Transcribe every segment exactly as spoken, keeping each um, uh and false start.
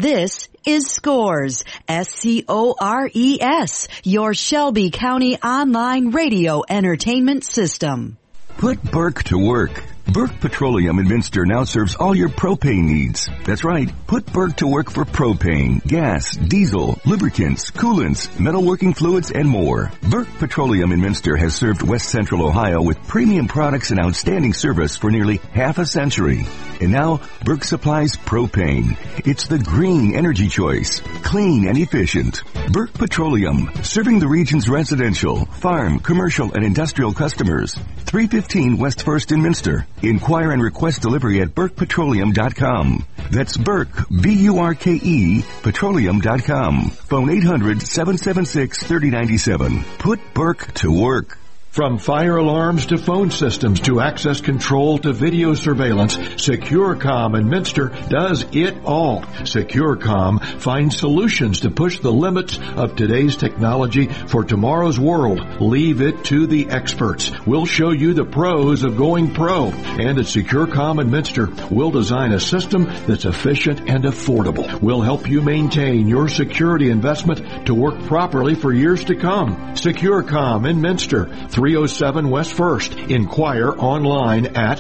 This is Scores, S C O R E S, your Shelby County online radio entertainment system. Put Burke to work. Burke Petroleum in Minster now serves all your propane needs. That's right. Put Burke to work for propane, gas, diesel, lubricants, coolants, metalworking fluids, and more. Burke Petroleum in Minster has served West Central Ohio with premium products and outstanding service for nearly half a century. And now, Burke supplies propane. It's the green energy choice. Clean and efficient. Burke Petroleum, serving the region's residential, farm, commercial, and industrial customers. three fifteen West First in Minster. Inquire and request delivery at burke petroleum dot com. That's Burke, B U R K E, petroleum dot com. Phone eight hundred, seven seven six, three oh nine seven. Put Burke to work. From fire alarms to phone systems to access control to video surveillance, SecureCom in Minster does it all. SecureCom finds solutions to push the limits of today's technology for tomorrow's world. Leave it to the experts. We'll show you the pros of going pro. And at SecureCom in Minster, we'll design a system that's efficient and affordable. We'll help you maintain your security investment to work properly for years to come. SecureCom in Minster, three oh seven West First. Inquire online at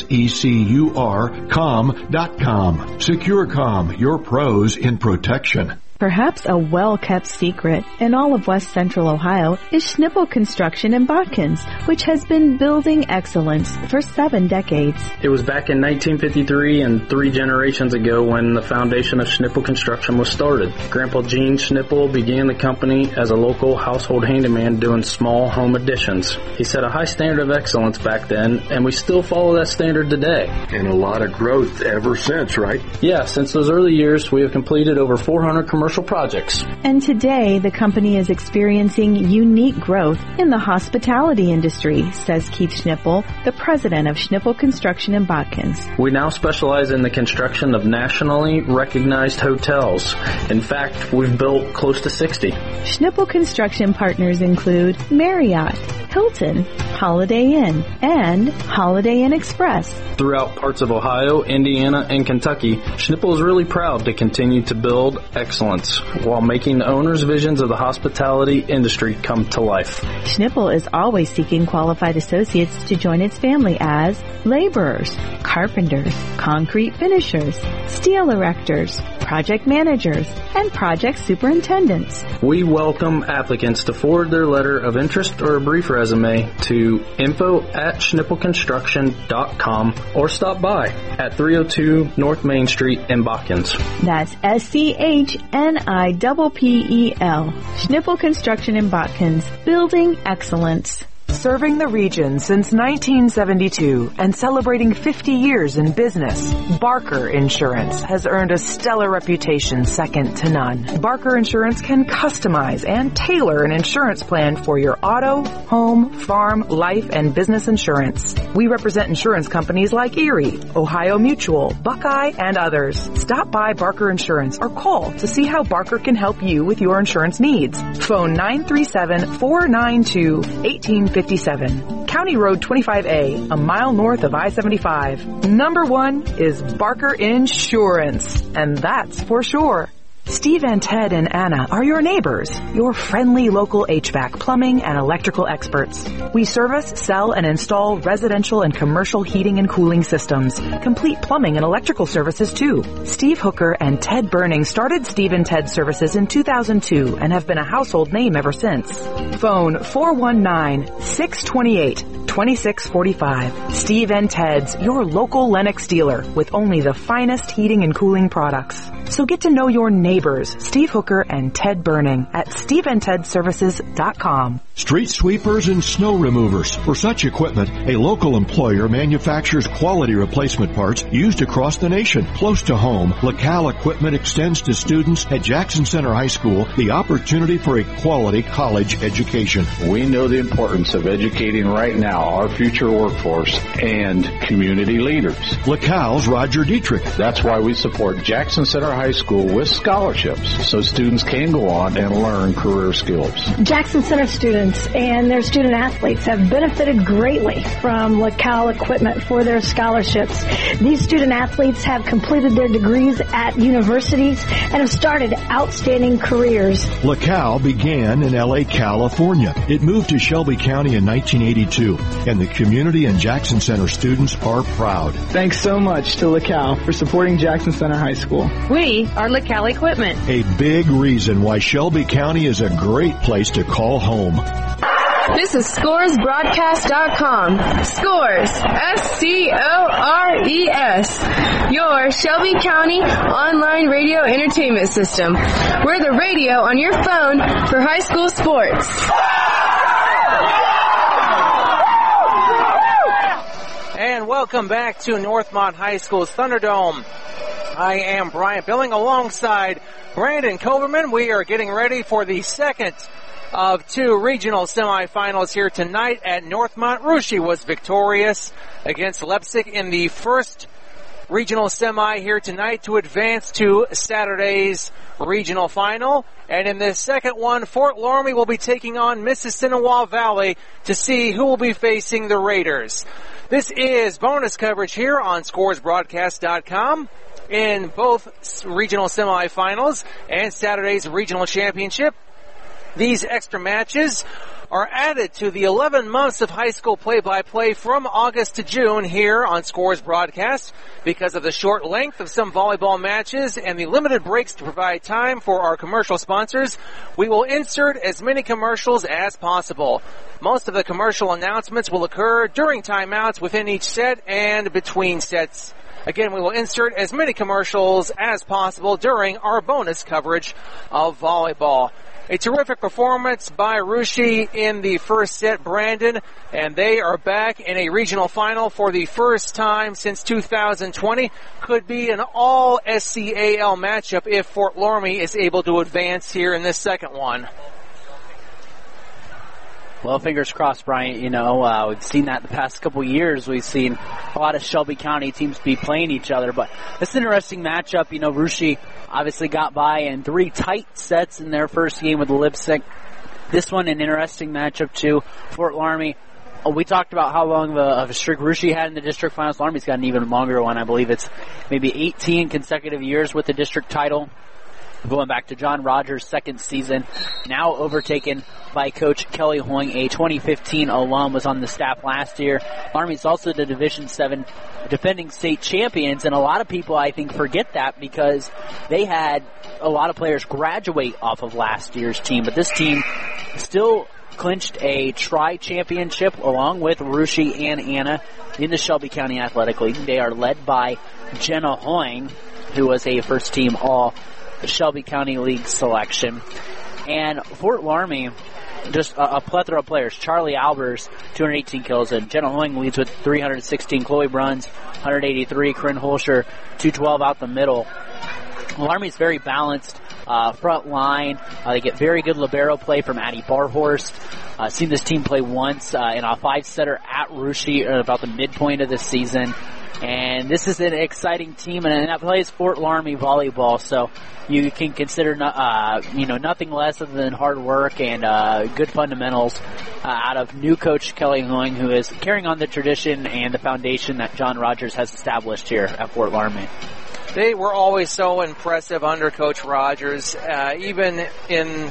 secur com dot com. SecureCom, your pros in protection. Perhaps a well-kept secret in all of West Central Ohio is Schnipple Construction in Botkins, which has been building excellence for seven decades. It was back in nineteen fifty-three and three generations ago when the foundation of Schnipple Construction was started. Grandpa Gene Schnipple began the company as a local household handyman doing small home additions. He set a high standard of excellence back then, and we still follow that standard today. And a lot of growth ever since, right? Yeah, since those early years, we have completed over four hundred commercial projects. And today, the company is experiencing unique growth in the hospitality industry, says Keith Schnipple, the president of Schnipple Construction in Botkins. We now specialize in the construction of nationally recognized hotels. In fact, we've built close to sixty. Schnipple Construction partners include Marriott, Hilton, Holiday Inn, and Holiday Inn Express. Throughout parts of Ohio, Indiana, and Kentucky, Schnipple is really proud to continue to build excellence while making the owners' visions of the hospitality industry come to life. Schnipple is always seeking qualified associates to join its family as laborers, carpenters, concrete finishers, steel erectors, project managers, and project superintendents. We welcome applicants to forward their letter of interest or a brief resume to info at schnipple construction dot com or stop by at three oh two North Main Street in Botkins. That's S C H N I P P E L. Schnipple Construction in Botkins, building excellence. Serving the region since nineteen seventy-two and celebrating fifty years in business, Barker Insurance has earned a stellar reputation second to none. Barker Insurance can customize and tailor an insurance plan for your auto, home, farm, life, and business insurance. We represent insurance companies like Erie, Ohio Mutual, Buckeye, and others. Stop by Barker Insurance or call to see how Barker can help you with your insurance needs. Phone nine three seven, four nine two, one eight five seven. County Road twenty-five A, a mile north of I seventy-five. Number one is Barker Insurance, and that's for sure. Steve and Ted and Anna are your neighbors, your friendly local H V A C, plumbing, and electrical experts. We service, sell, and install residential and commercial heating and cooling systems. Complete plumbing and electrical services, too. Steve Hooker and Ted Burning started Steve and Ted Services in two thousand two and have been a household name ever since. Phone four one nine, six two eight, two six four five. Steve and Ted's, your local Lennox dealer with only the finest heating and cooling products. So get to know your neighbors, Steve Hooker and Ted Burning, at steve and ted services dot com. Street sweepers and snow removers. For such equipment, a local employer manufactures quality replacement parts used across the nation. Close to home, LaCal Equipment extends to students at Jackson Center High School the opportunity for a quality college education. We know the importance of educating right now our future workforce and community leaders. LaCal's Roger Dietrich. That's why we support Jackson Center High High School with scholarships so students can go on and learn career skills. Jackson Center students and their student athletes have benefited greatly from LaCal equipment for their scholarships. These student athletes have completed their degrees at universities and have started outstanding careers. LaCal began in L A, California. It moved to Shelby County in nineteen eighty-two, and the community and Jackson Center students are proud. Thanks so much to LaCal for supporting Jackson Center High School. We are LaCal Equipment. A big reason why Shelby County is a great place to call home. This is Scores Broadcast dot com. Scores, S C O R E S. Your Shelby County online radio entertainment system. We're the radio on your phone for high school sports. And welcome back to Northmont High School's Thunderdome. I am Brian Billing alongside Brandon Coverman. We are getting ready for the second of two regional semifinals here tonight at Northmont. Russia was victorious against Leipzig in the first regional semi here tonight to advance to Saturday's regional final. And in the second one, Fort Loramie will be taking on Mississinewa Valley to see who will be facing the Raiders. This is bonus coverage here on Scores Broadcast dot com in both regional semifinals and Saturday's regional championship. These extra matches are added to the eleven months of high school play-by-play from August to June here on Scores Broadcast. Because of the short length of some volleyball matches and the limited breaks to provide time for our commercial sponsors, we will insert as many commercials as possible. Most of the commercial announcements will occur during timeouts within each set and between sets. Again, we will insert as many commercials as possible during our bonus coverage of volleyball. A terrific performance by Russia in the first set, Brandon, and they are back in a regional final for the first time since two thousand twenty. Could be an all S C A L matchup if Fort Loramie is able to advance here in this second one. Well, fingers crossed, Brian. You know, uh, we've seen that the past couple of years. We've seen a lot of Shelby County teams be playing each other, but it's an interesting matchup. You know, Russia obviously got by in three tight sets in their first game with Leipzig. This one, an interesting matchup, too. Fort Loramie, oh, we talked about how long of a, of a streak Russia had in the district finals. Loramie's got an even longer one. I believe it's maybe eighteen consecutive years with the district title. Going back to John Rogers' second season, now overtaken by Coach Kelly Hoing, a twenty fifteen alum, was on the staff last year. Army's also the Division seven defending state champions, and a lot of people, I think, forget that because they had a lot of players graduate off of last year's team, but this team still clinched a tri-championship along with Russia and Anna in the Shelby County Athletic League. They are led by Jenna Hoing, who was a first-team all Shelby County League selection. And Fort Loramie, just a, a plethora of players. Charlie Albers, two hundred eighteen kills, and Jenna Hoing leads with three hundred sixteen. Chloe Bruns, one hundred eighty-three. Corinne Holscher, two twelve out the middle. Loramie's very balanced uh, front line. Uh, they get very good libero play from Addie Barhorst. Uh, seen this team play once uh, in a five-setter at Russia at about the midpoint of the season. And this is an exciting team, and that plays Fort Loramie volleyball, so you can consider uh, you know nothing less than hard work and uh, good fundamentals uh, out of new coach Kelly Hoing, who is carrying on the tradition and the foundation that John Rogers has established here at Fort Loramie. They were always so impressive under Coach Rogers, uh, even in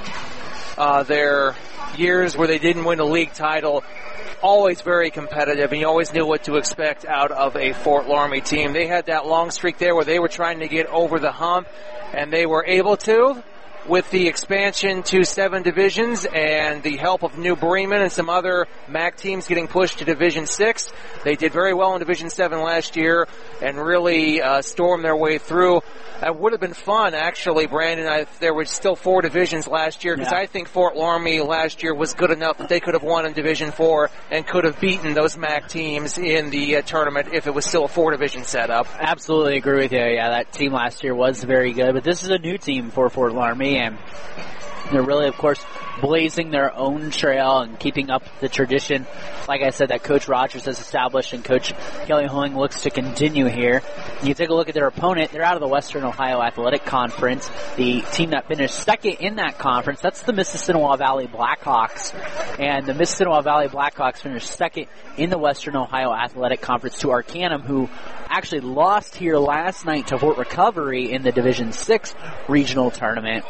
uh, their years where they didn't win a league title. Always very competitive, and you always knew what to expect out of a Fort Loramie team. They had that long streak there where they were trying to get over the hump, and they were able to with the expansion to seven divisions and the help of New Bremen and some other M A C teams getting pushed to Division six. They did very well in Division seven last year and really uh, stormed their way through. That would have been fun, actually, Brandon, if there were still four divisions last year, because yeah. I think Fort Loramie last year was good enough that they could have won in Division four and could have beaten those M A C teams in the uh, tournament if it was still a four-division setup. Absolutely agree with you. Yeah, that team last year was very good, but this is a new team for Fort Loramie. Academy, and they're really, of course, blazing their own trail and keeping up the tradition, like I said, that Coach Rogers has established and Coach Kelly Hoing looks to continue here. You take a look at their opponent. They're out of the Western Ohio Athletic Conference. The team that finished second in that conference, that's the Mississinewa Valley Blackhawks. And the Mississinewa Valley Blackhawks finished second in the Western Ohio Athletic Conference to Arcanum, who actually lost here last night to Fort Recovery in the Division six regional tournament.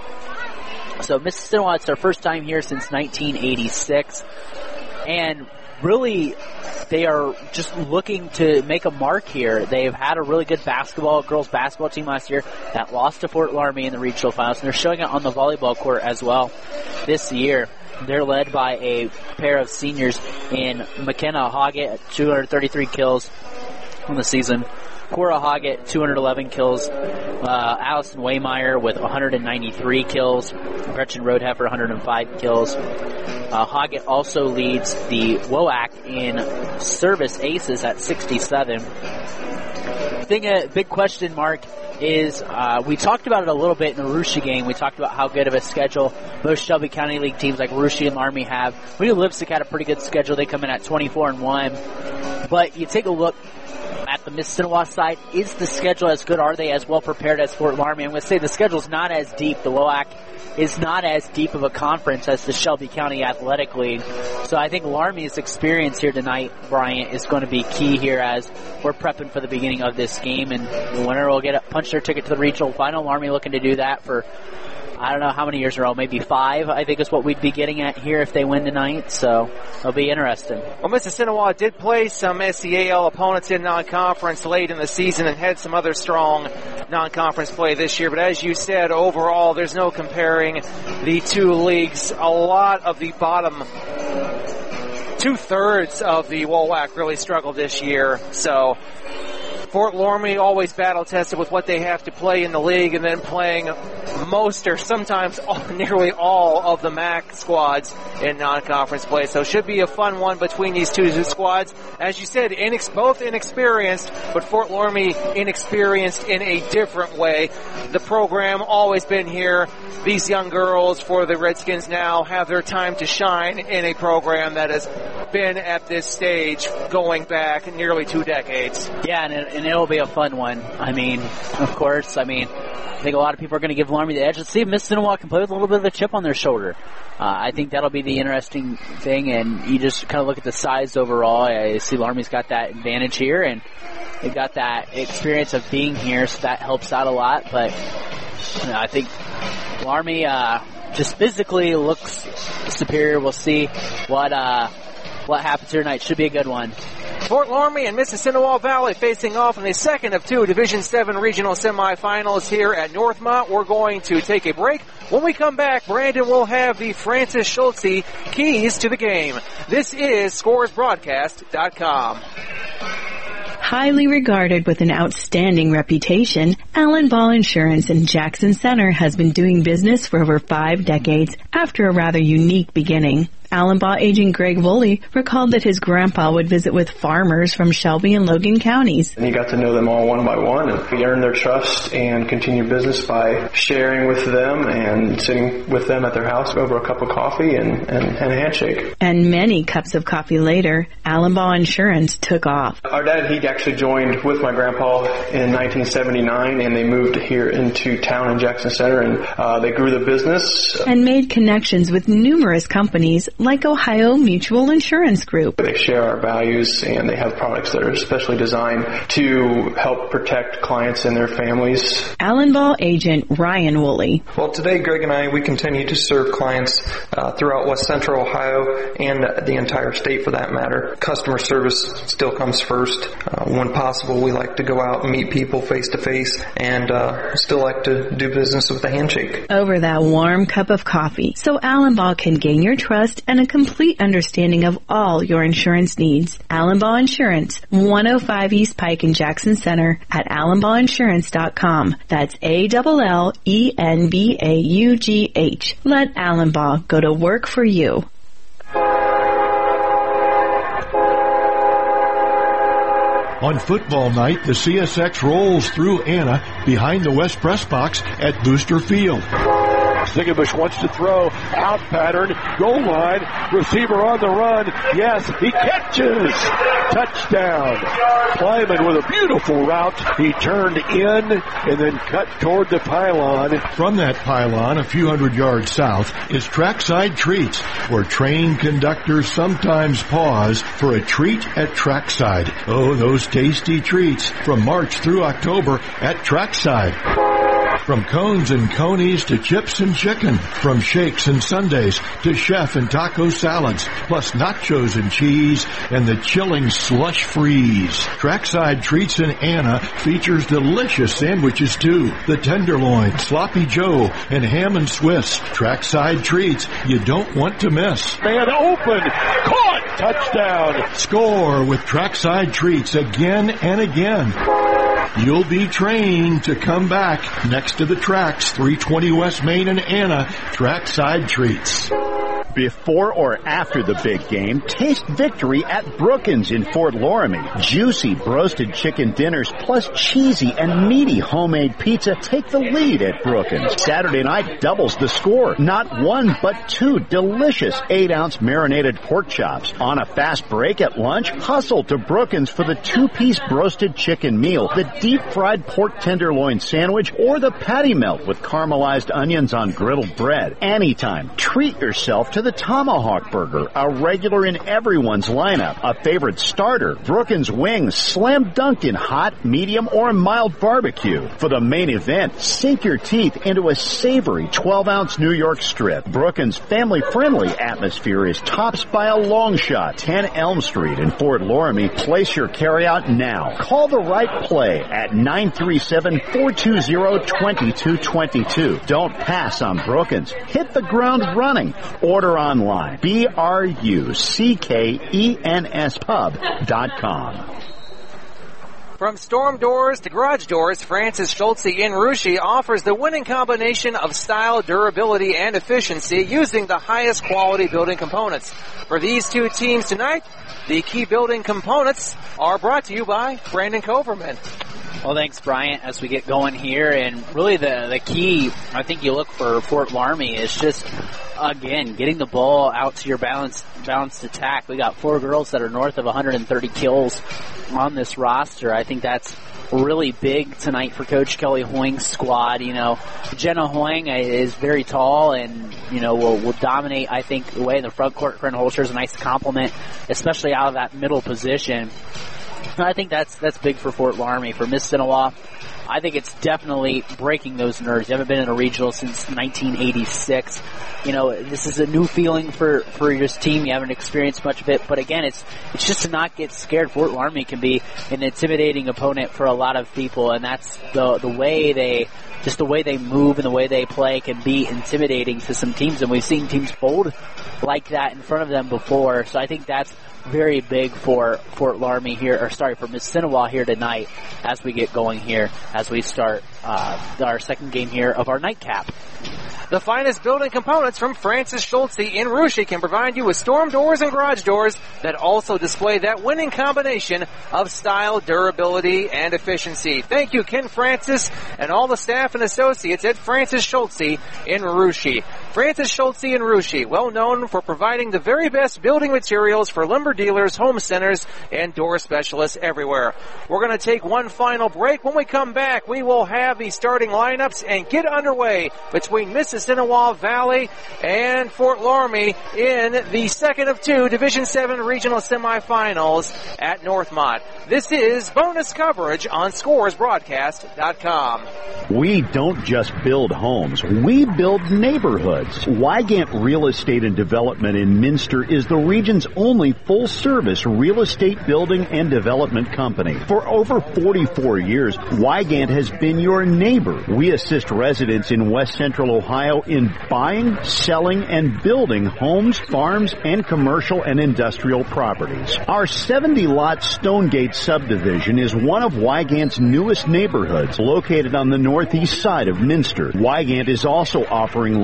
So Mississinewa, it's their first time here since nineteen eighty-six. And really, they are just looking to make a mark here. They've had a really good basketball, girls basketball team last year that lost to Fort Laramie in the regional finals, and they're showing it on the volleyball court as well this year. They're led by a pair of seniors in McKenna Hoggett, two hundred thirty-three kills on the season. Cora Hoggett, two hundred eleven kills. Uh, Allison Waymeyer with one hundred ninety-three kills. Gretchen Roadheffer, one hundred five kills. Uh, Hoggett also leads the W O A C in service aces at sixty-seven. Thing, a big question mark is, uh, we talked about it a little bit in the Russia game. We talked about how good of a schedule most Shelby County League teams like Russia and Laramie have. We knew Lipstick had a pretty good schedule. They come in at twenty-four and one. But you take a look at the Mississinewa side, is the schedule as good? Are they as well prepared as Fort Laramie? I'm going to say the schedule's not as deep. The W O A C is not as deep of a conference as the Shelby County Athletic League. So I think Laramie's experience here tonight, Bryant, is going to be key here as we're prepping for the beginning of this game. And the winner will get a punch their ticket to the regional final. Laramie looking to do that for, I don't know how many years in a row, maybe five, I think is what we'd be getting at here if they win tonight, so it'll be interesting. Well, Mississinewa did play some S C A L opponents in non-conference late in the season and had some other strong non-conference play this year, but as you said, overall, there's no comparing the two leagues. A lot of the bottom two-thirds of the W O A C really struggled this year, so Fort Laramie always battle-tested with what they have to play in the league, and then playing most or sometimes all, nearly all of the M A C squads in non-conference play. So it should be a fun one between these two squads. As you said, inex- both inexperienced, but Fort Laramie inexperienced in a different way. The program always been here. These young girls for the Redskins now have their time to shine in a program that has been at this stage going back nearly two decades. Yeah, and, it, and it'll be a fun one. I mean, of course, I mean, I think a lot of people are going to give Laramie the edge. Let's see if Mississinewa can play with a little bit of a chip on their shoulder. Uh, I think that'll be the interesting thing, and you just kind of look at the size overall. I see Laramie's got that advantage here, and they've got that experience of being here, so that helps out a lot. But you know, I think Laramie uh, just physically looks superior. We'll see what uh, what happens here tonight. Should be a good one. Fort Laramie and Mississinewa Valley facing off in the second of two Division seven regional semifinals here at Northmont. We're going to take a break. When we come back, Brandon will have the Francis Schultze keys to the game. This is Scores Broadcast dot com. Highly regarded with an outstanding reputation, Allen Ball Insurance in Jackson Center has been doing business for over five decades after a rather unique beginning. Allen Ball agent Greg Woolley recalled that his grandpa would visit with farmers from Shelby and Logan counties. And he got to know them all one by one, and he earned their trust and continued business by sharing with them and sitting with them at their house over a cup of coffee and, and, and a handshake. And many cups of coffee later, Allen Ball Insurance took off. Our dad, he actually joined with my grandpa in nineteen seventy-nine, and they moved here into town in Jackson Center, and uh, they grew the business. And made connections with numerous companies like Ohio Mutual Insurance Group. They share our values, and they have products that are specially designed to help protect clients and their families. Allen Ball agent Ryan Woolley. Well, today Greg and I, we continue to serve clients uh, throughout West Central Ohio and the entire state for that matter. Customer service still comes first. Uh, when possible, we like to go out and meet people face to face, and uh, still like to do business with a handshake. Over that warm cup of coffee, so Allen Ball can gain your trust and a complete understanding of all your insurance needs. Allen Ball Insurance, one oh five East Pike in Jackson Center at allen ball insurance dot com. That's A L L E N B A U G H. Let Allen Ball go to work for you. On football night, the C S X rolls through Anna behind the West Press Box at Booster Field. Zingenbush wants to throw. Out pattern. Goal line. Receiver on the run. Yes, he catches. Touchdown. Kleiman with a beautiful route. He turned in and then cut toward the pylon. From that pylon, a few hundred yards south, is Trackside Treats, where train conductors sometimes pause for a treat at Trackside. Oh, those tasty treats from March through October at Trackside. From cones and conies to chips and chicken. From shakes and sundaes to chef and taco salads. Plus nachos and cheese and the chilling slush freeze. Trackside Treats in Anna features delicious sandwiches too. The tenderloin, sloppy joe, and ham and Swiss. Trackside Treats you don't want to miss. Man open! Caught! Touchdown! Score with Trackside Treats again and again. You'll be trained to come back next to the tracks, three twenty West Main in Anna, Trackside Treats. Before or after the big game, taste victory at Brookins in Fort Loramie. Juicy broasted chicken dinners plus cheesy and meaty homemade pizza take the lead at Brookins. Saturday night doubles the score. Not one, but two delicious eight-ounce marinated pork chops. On a fast break at lunch, hustle to Brookins for the two-piece broasted chicken meal, the deep-fried pork tenderloin sandwich, or the patty melt with caramelized onions on griddled bread. Anytime, treat yourself to the Tomahawk Burger, a regular in everyone's lineup, a favorite starter, Brookins wings, slam dunked in hot, medium, or mild barbecue. For the main event, sink your teeth into a savory twelve-ounce New York strip. Brookins' family-friendly atmosphere is tops by a long shot. ten Elm Street in Fort Loramie. Place your carryout now. Call the right play at nine three seven, four two zero, two two two two. Don't pass on Brookins. Hit the ground running. Order online. B R U C K E N S pub dot com. From storm doors to garage doors, Francis Schultze in Russia offers the winning combination of style, durability, and efficiency using the highest quality building components. For these two teams tonight, the key building components are brought to you by Brandon Coverman. Well, thanks, Bryant, as we get going here. And really the, the key, I think you look for Fort Loramie is just, again, getting the ball out to your balanced, balanced attack. We got four girls that are north of one hundred thirty kills on this roster. I think that's really big tonight for Coach Kelly Hoying's squad. You know, Jenna Hoying is very tall and, you know, will, will dominate, I think, the way in the front court. Corinne Holscher is a nice compliment, especially out of that middle position. I think that's that's big for Fort Loramie. For Miss Sinawa, I think it's definitely breaking those nerves. You haven't been in a regional since nineteen eighty-six. You know, this is a new feeling for, for your team. You haven't experienced much of it. But again, it's it's just to not get scared. Fort Loramie can be an intimidating opponent for a lot of people, and that's the the way they just the way they move and the way they play can be intimidating to some teams. And we've seen teams fold like that in front of them before. So I think that's very big for Fort Loramie here, or sorry, for Miss Sinawa here tonight as we get going here, as we start uh, our second game here of our nightcap. The finest building components from Francis Schultze in Russia can provide you with storm doors and garage doors that also display that winning combination of style, durability, and efficiency. Thank you, Ken Francis, and all the staff and associates at Francis Schultze in Russia. Francis Schultze in Russia, well known for providing the very best building materials for lumber dealers, home centers, and door specialists everywhere. We're going to take one final break. When we come back, we will have the starting lineups and get underway between Mississinewa Valley and Fort Loramie in the second of two Division seven regional semifinals at Northmont. This is bonus coverage on Scores Broadcast dot com. We don't just build homes, we build neighborhoods. Wygant Real Estate and Development in Minster is the region's only full-service real estate building and development company. For over forty-four years, Wygant has been your neighbor. We assist residents in West Central Ohio in buying, selling, and building homes, farms, and commercial and industrial properties. Our seventy-lot Stonegate subdivision is one of Wygant's newest neighborhoods, located on the northeast side of Minster. Wygant is also offering lots in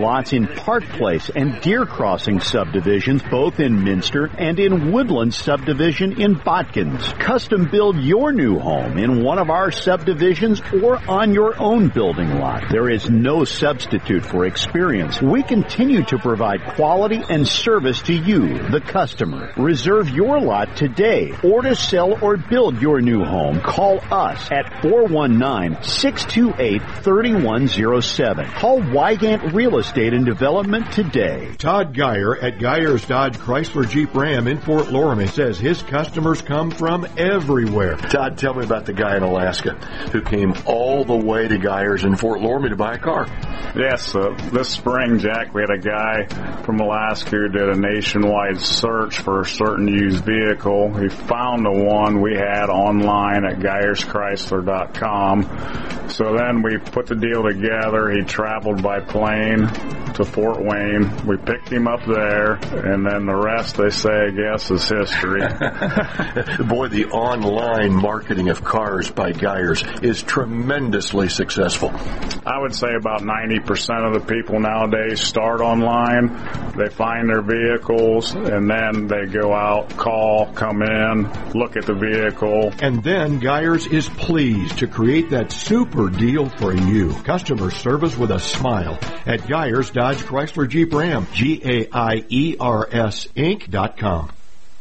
Park Place, and Deer Crossing subdivisions, both in Minster, and in Woodland subdivision in Botkins. Custom build your new home in one of our subdivisions or on your own building lot. There is no substitute for experience. We continue to provide quality and service to you, the customer. Reserve your lot today, or to sell or build your new home, call us at four one nine, six two eight, three one zero seven. Call Wygant Real Estate and Development today. Todd Geyer at Geyer's Dodge Chrysler Jeep Ram in Fort Loramie says his customers come from everywhere. Todd, tell me about the guy in Alaska who came all the way to Geyer's in Fort Loramie to buy a car. Yes, uh, this spring, Jack, we had a guy from Alaska who did a nationwide search for a certain used vehicle. He found the one we had online at Geyers Chrysler dot com. So then we put the deal together. He traveled by plane to Fort Wayne. We picked him up there, and then the rest, they say, I guess, is history. Boy, the online marketing of cars by Geyers is tremendously successful. I would say about ninety percent of the people nowadays start online. They find their vehicles, and then they go out, call, come in, look at the vehicle. And then Geyers is pleased to create that super deal for you. Customer service with a smile at Geyers Dodge Chrysler Jeep Ram. G A I E R S Inc dot com.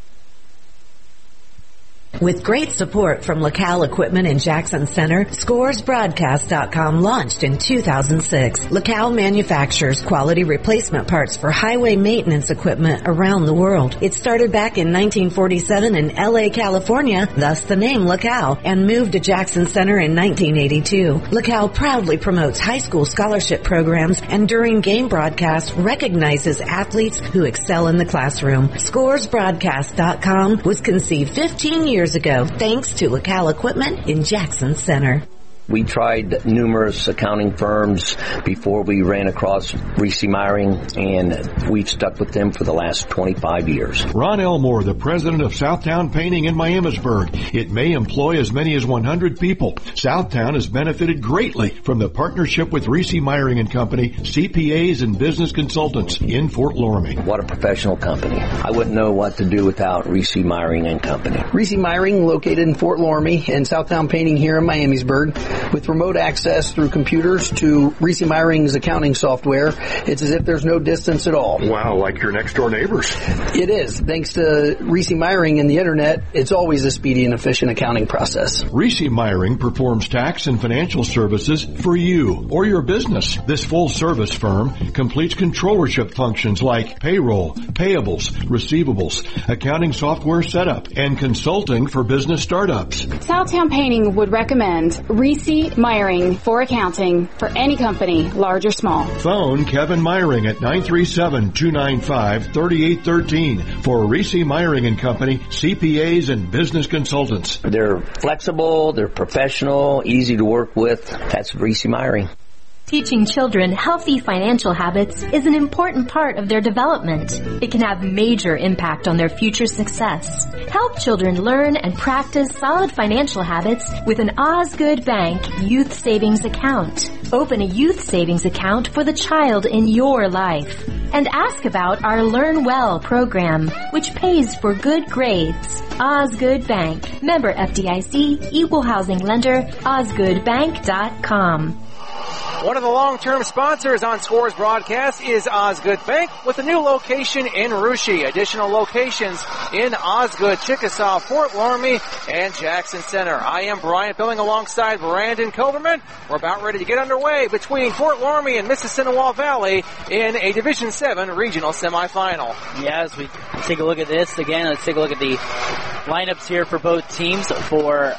With great support from LaCal Equipment in Jackson Center, Scores Broadcast dot com launched in two thousand six. LaCal manufactures quality replacement parts for highway maintenance equipment around the world. It started back in nineteen forty-seven in L A, California, thus the name LaCal, and moved to Jackson Center in nineteen eighty-two. LaCal proudly promotes high school scholarship programs and during game broadcasts recognizes athletes who excel in the classroom. Scores Broadcast dot com was conceived fifteen years ago, thanks to LaCal Equipment in Jackson Center. We tried numerous accounting firms before we ran across Reese Meyering, and we've stuck with them for the last twenty-five years. Ron Elmore, the president of Southtown Painting in Miamisburg. It may employ as many as one hundred people. Southtown has benefited greatly from the partnership with Reese Meyering and Company, C P As and business consultants in Fort Loramie. What a professional company. I wouldn't know what to do without Reese Meyering and Company. Reese Meyering, located in Fort Loramie, and Southtown Painting here in Miamisburg. With remote access through computers to Reese Meyering's accounting software, it's as if there's no distance at all. Wow, like your next door neighbors. It is. Thanks to Reese Meyering and the internet, it's always a speedy and efficient accounting process. Reese Meyering performs tax and financial services for you or your business. This full-service firm completes controllership functions like payroll, payables, receivables, accounting software setup, and consulting for business startups. Southtown Painting would recommend Reese Meyering for accounting for any company, large or small. Phone Kevin Meyering at nine three seven, two nine five, three eight one three for Reese Meyering and Company, C P As and business consultants. They're flexible, they're professional, easy to work with. That's Reese Meyering. Teaching children healthy financial habits is an important part of their development. It can have major impact on their future success. Help children learn and practice solid financial habits with an Osgood Bank Youth Savings Account. Open a youth savings account for the child in your life. And ask about our Learn Well program, which pays for good grades. Osgood Bank. Member F D I C, Equal Housing Lender, osgood bank dot com. One of the long-term sponsors on Scores Broadcast is Osgood Bank with a new location in Russia. Additional locations in Osgood, Chickasaw, Fort Loramie, and Jackson Center. I am Brian Billing alongside Brandon Koverman. We're about ready to get underway between Fort Loramie and Mississinewa Valley in a Division seven regional semifinal. Yeah, as we take a look at this again, let's take a look at the lineups here for both teams. For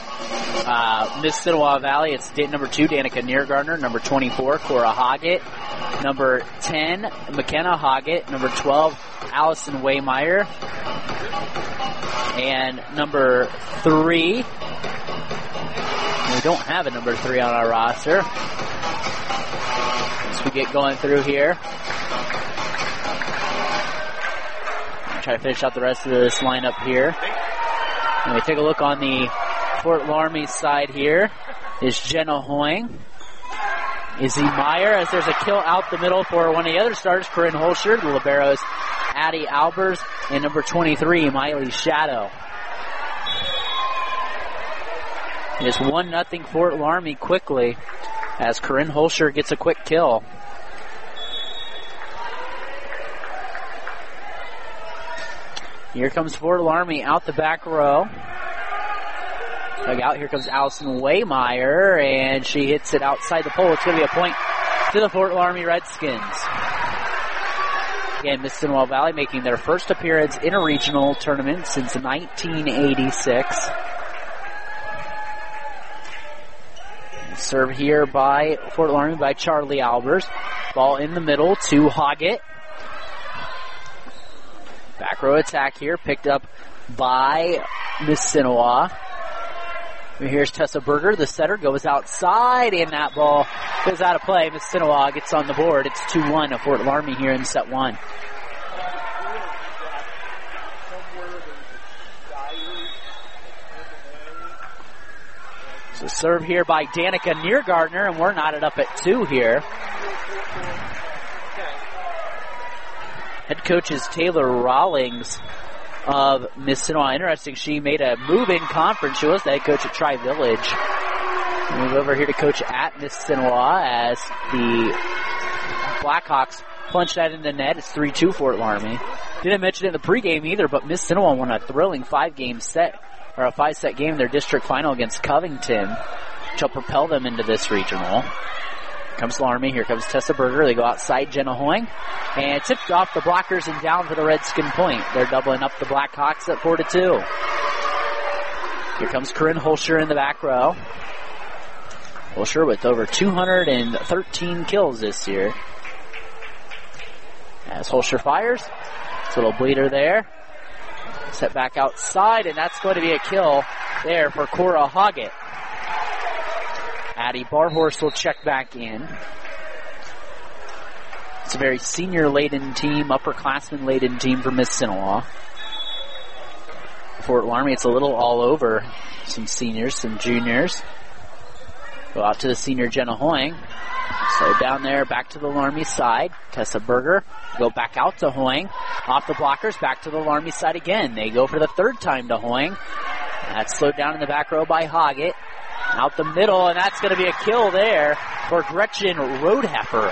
uh, Mississinewa Valley, it's number two, Danica Niergardner, number twenty-four, Cora Hoggett, number ten, McKenna Hoggett, number twelve, Allison Waymeyer, and number three, we don't have a number three on our roster. As we get going through here, try to finish out the rest of this lineup here. And we take a look on the Fort Loramie side here is Jenna Hoying. Izzy Meyer, as there's a kill out the middle for one of the other starters, Corinne Holscher, the liberos, Addie Albers, and number twenty-three, Miley Shadow. It's one nothing Fort Laramie quickly as Corinne Holscher gets a quick kill. Here comes Fort Laramie out the back row. Dug out, here comes Allison Waymeyer, and she hits it outside the pole. It's going to be a point to the Fort Laramie Redskins. Again, Miss Seminole Valley making their first appearance in a regional tournament since nineteen eighty-six. Serve here by Fort Laramie by Charlie Albers. Ball in the middle to Hoggett. Back row attack here, picked up by Mississinewa. Here's Tessa Berger, the setter, goes outside, and that ball goes out of play. Mississinewa gets on the board. It's two one to Fort Laramie here in set one. So serve here by Danica Neergardner, and we're knotted up at two here. Head coach is Taylor Rawlings of Mississinewa. Interesting, she made a move in conference. She was the head coach at Tri-Village. Move over here to coach at Mississinewa as the Blackhawks punch that in the net. It's three two Fort Laramie. Didn't mention it in the pregame either, but Mississinewa won a thrilling five-game set, or a five-set game in their district final against Covington, which will propel them into this regional. Comes Laramie. Here comes Tessa Berger. They go outside Jenna Hoying. And tipped off the blockers and down for the Redskin point. They're doubling up the Blackhawks at four to two. Here comes Corinne Holscher in the back row. Holscher with over two hundred thirteen kills this year. As Holscher fires. It's a little bleeder there. Set back outside, and that's going to be a kill there for Cora Hoggett. Addie Barhorse will check back in. It's a very senior-laden team, upperclassman-laden team for Mississinewa. Fort Laramie, it's a little all over. Some seniors, some juniors. Go out to the senior Jenna Hoying. So down there, back to the Laramie side. Tessa Berger. Go back out to Hoying. Off the blockers, back to the Laramie side again. They go for the third time to Hoying. That's slowed down in the back row by Hoggett. Out the middle, and that's going to be a kill there for Gretchen Roadheffer.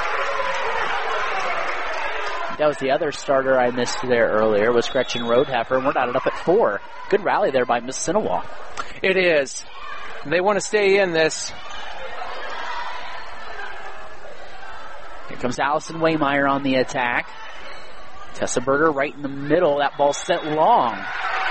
That was the other starter I missed there earlier, was Gretchen Roadheffer, and we're knotted up at four. Good rally there by Mississinewa. It is. They want to stay in this. Here comes Allison Waymeyer on the attack. Tessa Berger right in the middle. That ball set long.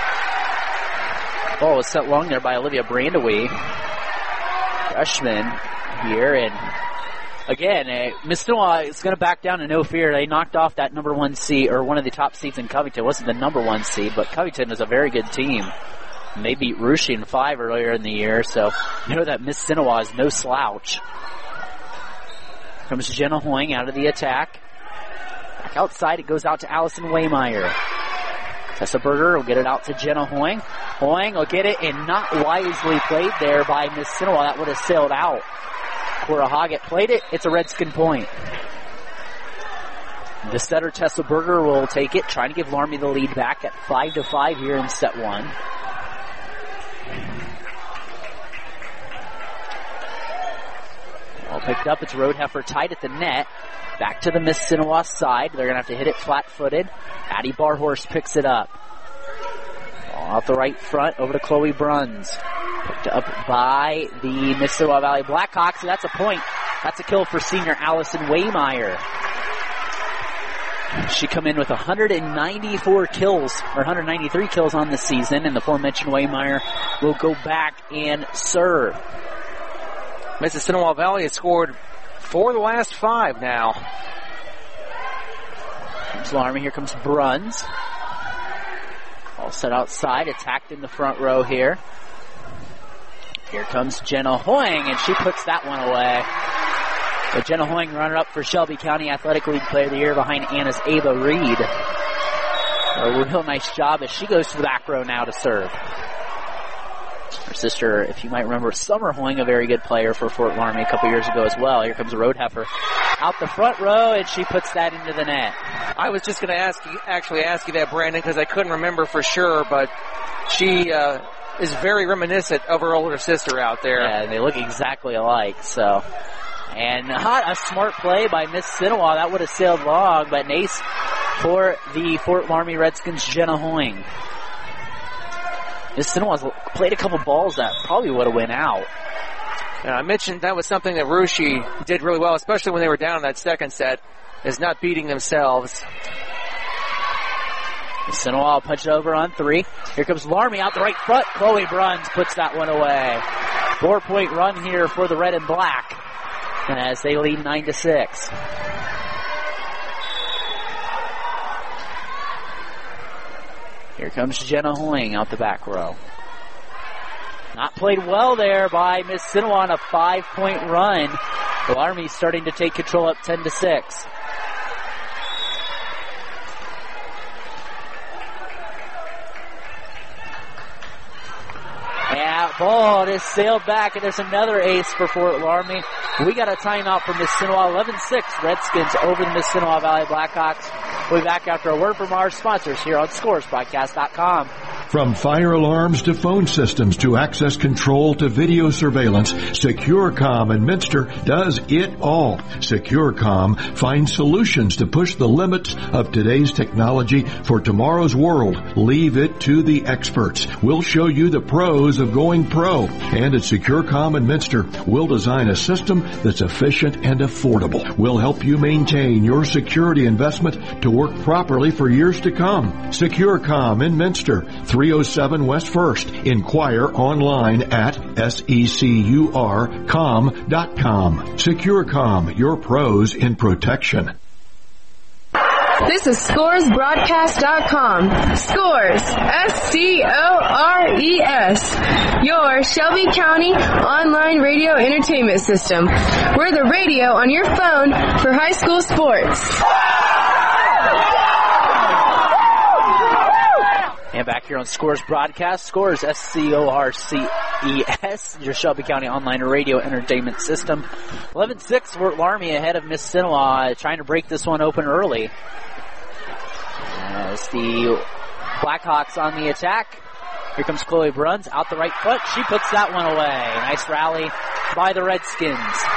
Ball was set long there by Olivia Brandaway. Freshman here, and again, uh, Mississinewa is going to back down to no fear. They knocked off that number one seed, or one of the top seeds in Covington. It wasn't the number one seed, but Covington is a very good team. And they beat Russia in five earlier in the year, so you know that Mississinewa is no slouch. Comes Jenna Hoying out of the attack. Back outside, it goes out to Allison Waymeyer. Tessa Berger will get it out to Jenna Hoying. Hoying will get it, and not wisely played there by Mississinewa. That would have sailed out. Cora Hoggett played it. It's a Redskin point. The setter Tessa Berger will take it, trying to give Laramie the lead back at five to five here in set one. All picked up. It's Roadheffer tight at the net. Back to the Mississinewa side. They're going to have to hit it flat-footed. Addie Barhorse picks it up. Ball out the right front over to Chloe Bruns. Picked up by the Mississinewa Valley Blackhawks. So that's a point. That's a kill for senior Allison Waymeyer. She come in with one hundred ninety-four kills, or one hundred ninety-three kills on the season, and the aforementioned Waymeyer will go back and serve. Mississinewa Valley has scored four of the last five now. Comes Laramie. Here comes Bruns. All set outside, attacked in the front row here. Here comes Jenna Hoying, and she puts that one away. But Jenna Hoying, runner-up for Shelby County Athletic League Player of the Year behind Anna's Ava Reed. A real nice job as she goes to the back row now to serve. Her sister, if you might remember, Summer Hoing, a very good player for Fort Laramie a couple years ago as well. Here comes Roadheffer out the front row, and she puts that into the net. I was just going to ask you, actually ask you that, Brandon, because I couldn't remember for sure, but she uh, is very reminiscent of her older sister out there. Yeah, they look exactly alike, so. And not a smart play by Miss Sinawa. That would have sailed long, but an ace for the Fort Laramie Redskins' Jenna Hoing. Miss Sinawa's played a couple balls that probably would have went out. Yeah, I mentioned that was something that Russia did really well, especially when they were down in that second set, is not beating themselves. Miss Sinawa will punch it over on three. Here comes Laramie out the right front. Chloe Bruns puts that one away. Four-point run here for the red and black as they lead nine to six. Here comes Jenna Hoing out the back row. Not played well there by Miss Sinawa on a five-point run. The Laramie starting to take control up ten to six. Yeah, ball just sailed back, and there's another ace for Fort Laramie. We got a timeout for Miss Sinawa. eleven six Redskins over the Miss Sinawa Valley Blackhawks. We'll be back after a word from our sponsors here on Scores Broadcast dot com. From fire alarms to phone systems to access control to video surveillance, SecureCom in Minster does it all. SecureCom finds solutions to push the limits of today's technology for tomorrow's world. Leave it to the experts. We'll show you the pros of going pro. And at SecureCom in Minster, we'll design a system that's efficient and affordable. We'll help you maintain your security investment to work properly for years to come. SecureCom in Minster, three oh seven West First. Inquire online at secur com dot com. SecureCom, your pros in protection. This is Scores Broadcast dot com. Scores, S C O R E S. Your Shelby County online radio entertainment system. We're the radio on your phone for high school sports. And back here on Scores Broadcast, Scores, S C O R C E S, your Shelby County online radio entertainment system. eleven six, Fort Laramie ahead of Miss Sinawa, trying to break this one open early. As the Blackhawks on the attack. Here comes Chloe Bruns out the right foot. She puts that one away. Nice rally by the Redskins.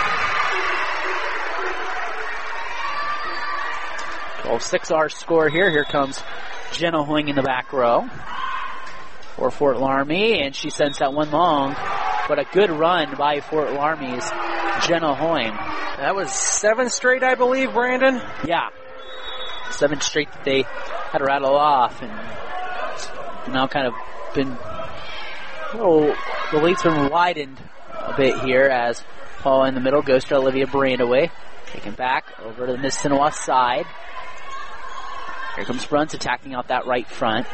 twelve six our score here. Here comes Jenna Hoing in the back row for Fort Laramie, and she sends that one long, but a good run by Fort Laramie's Jenna Hoing. That was seven straight, I believe, Brandon? Yeah. Seven straight that they had to rattle off, and now kind of been, oh, the lead's been widened a bit here as Paul in the middle goes to Olivia Brandaway. Taken back over to the Miss Sinawa side. Here comes Bruns attacking out that right front.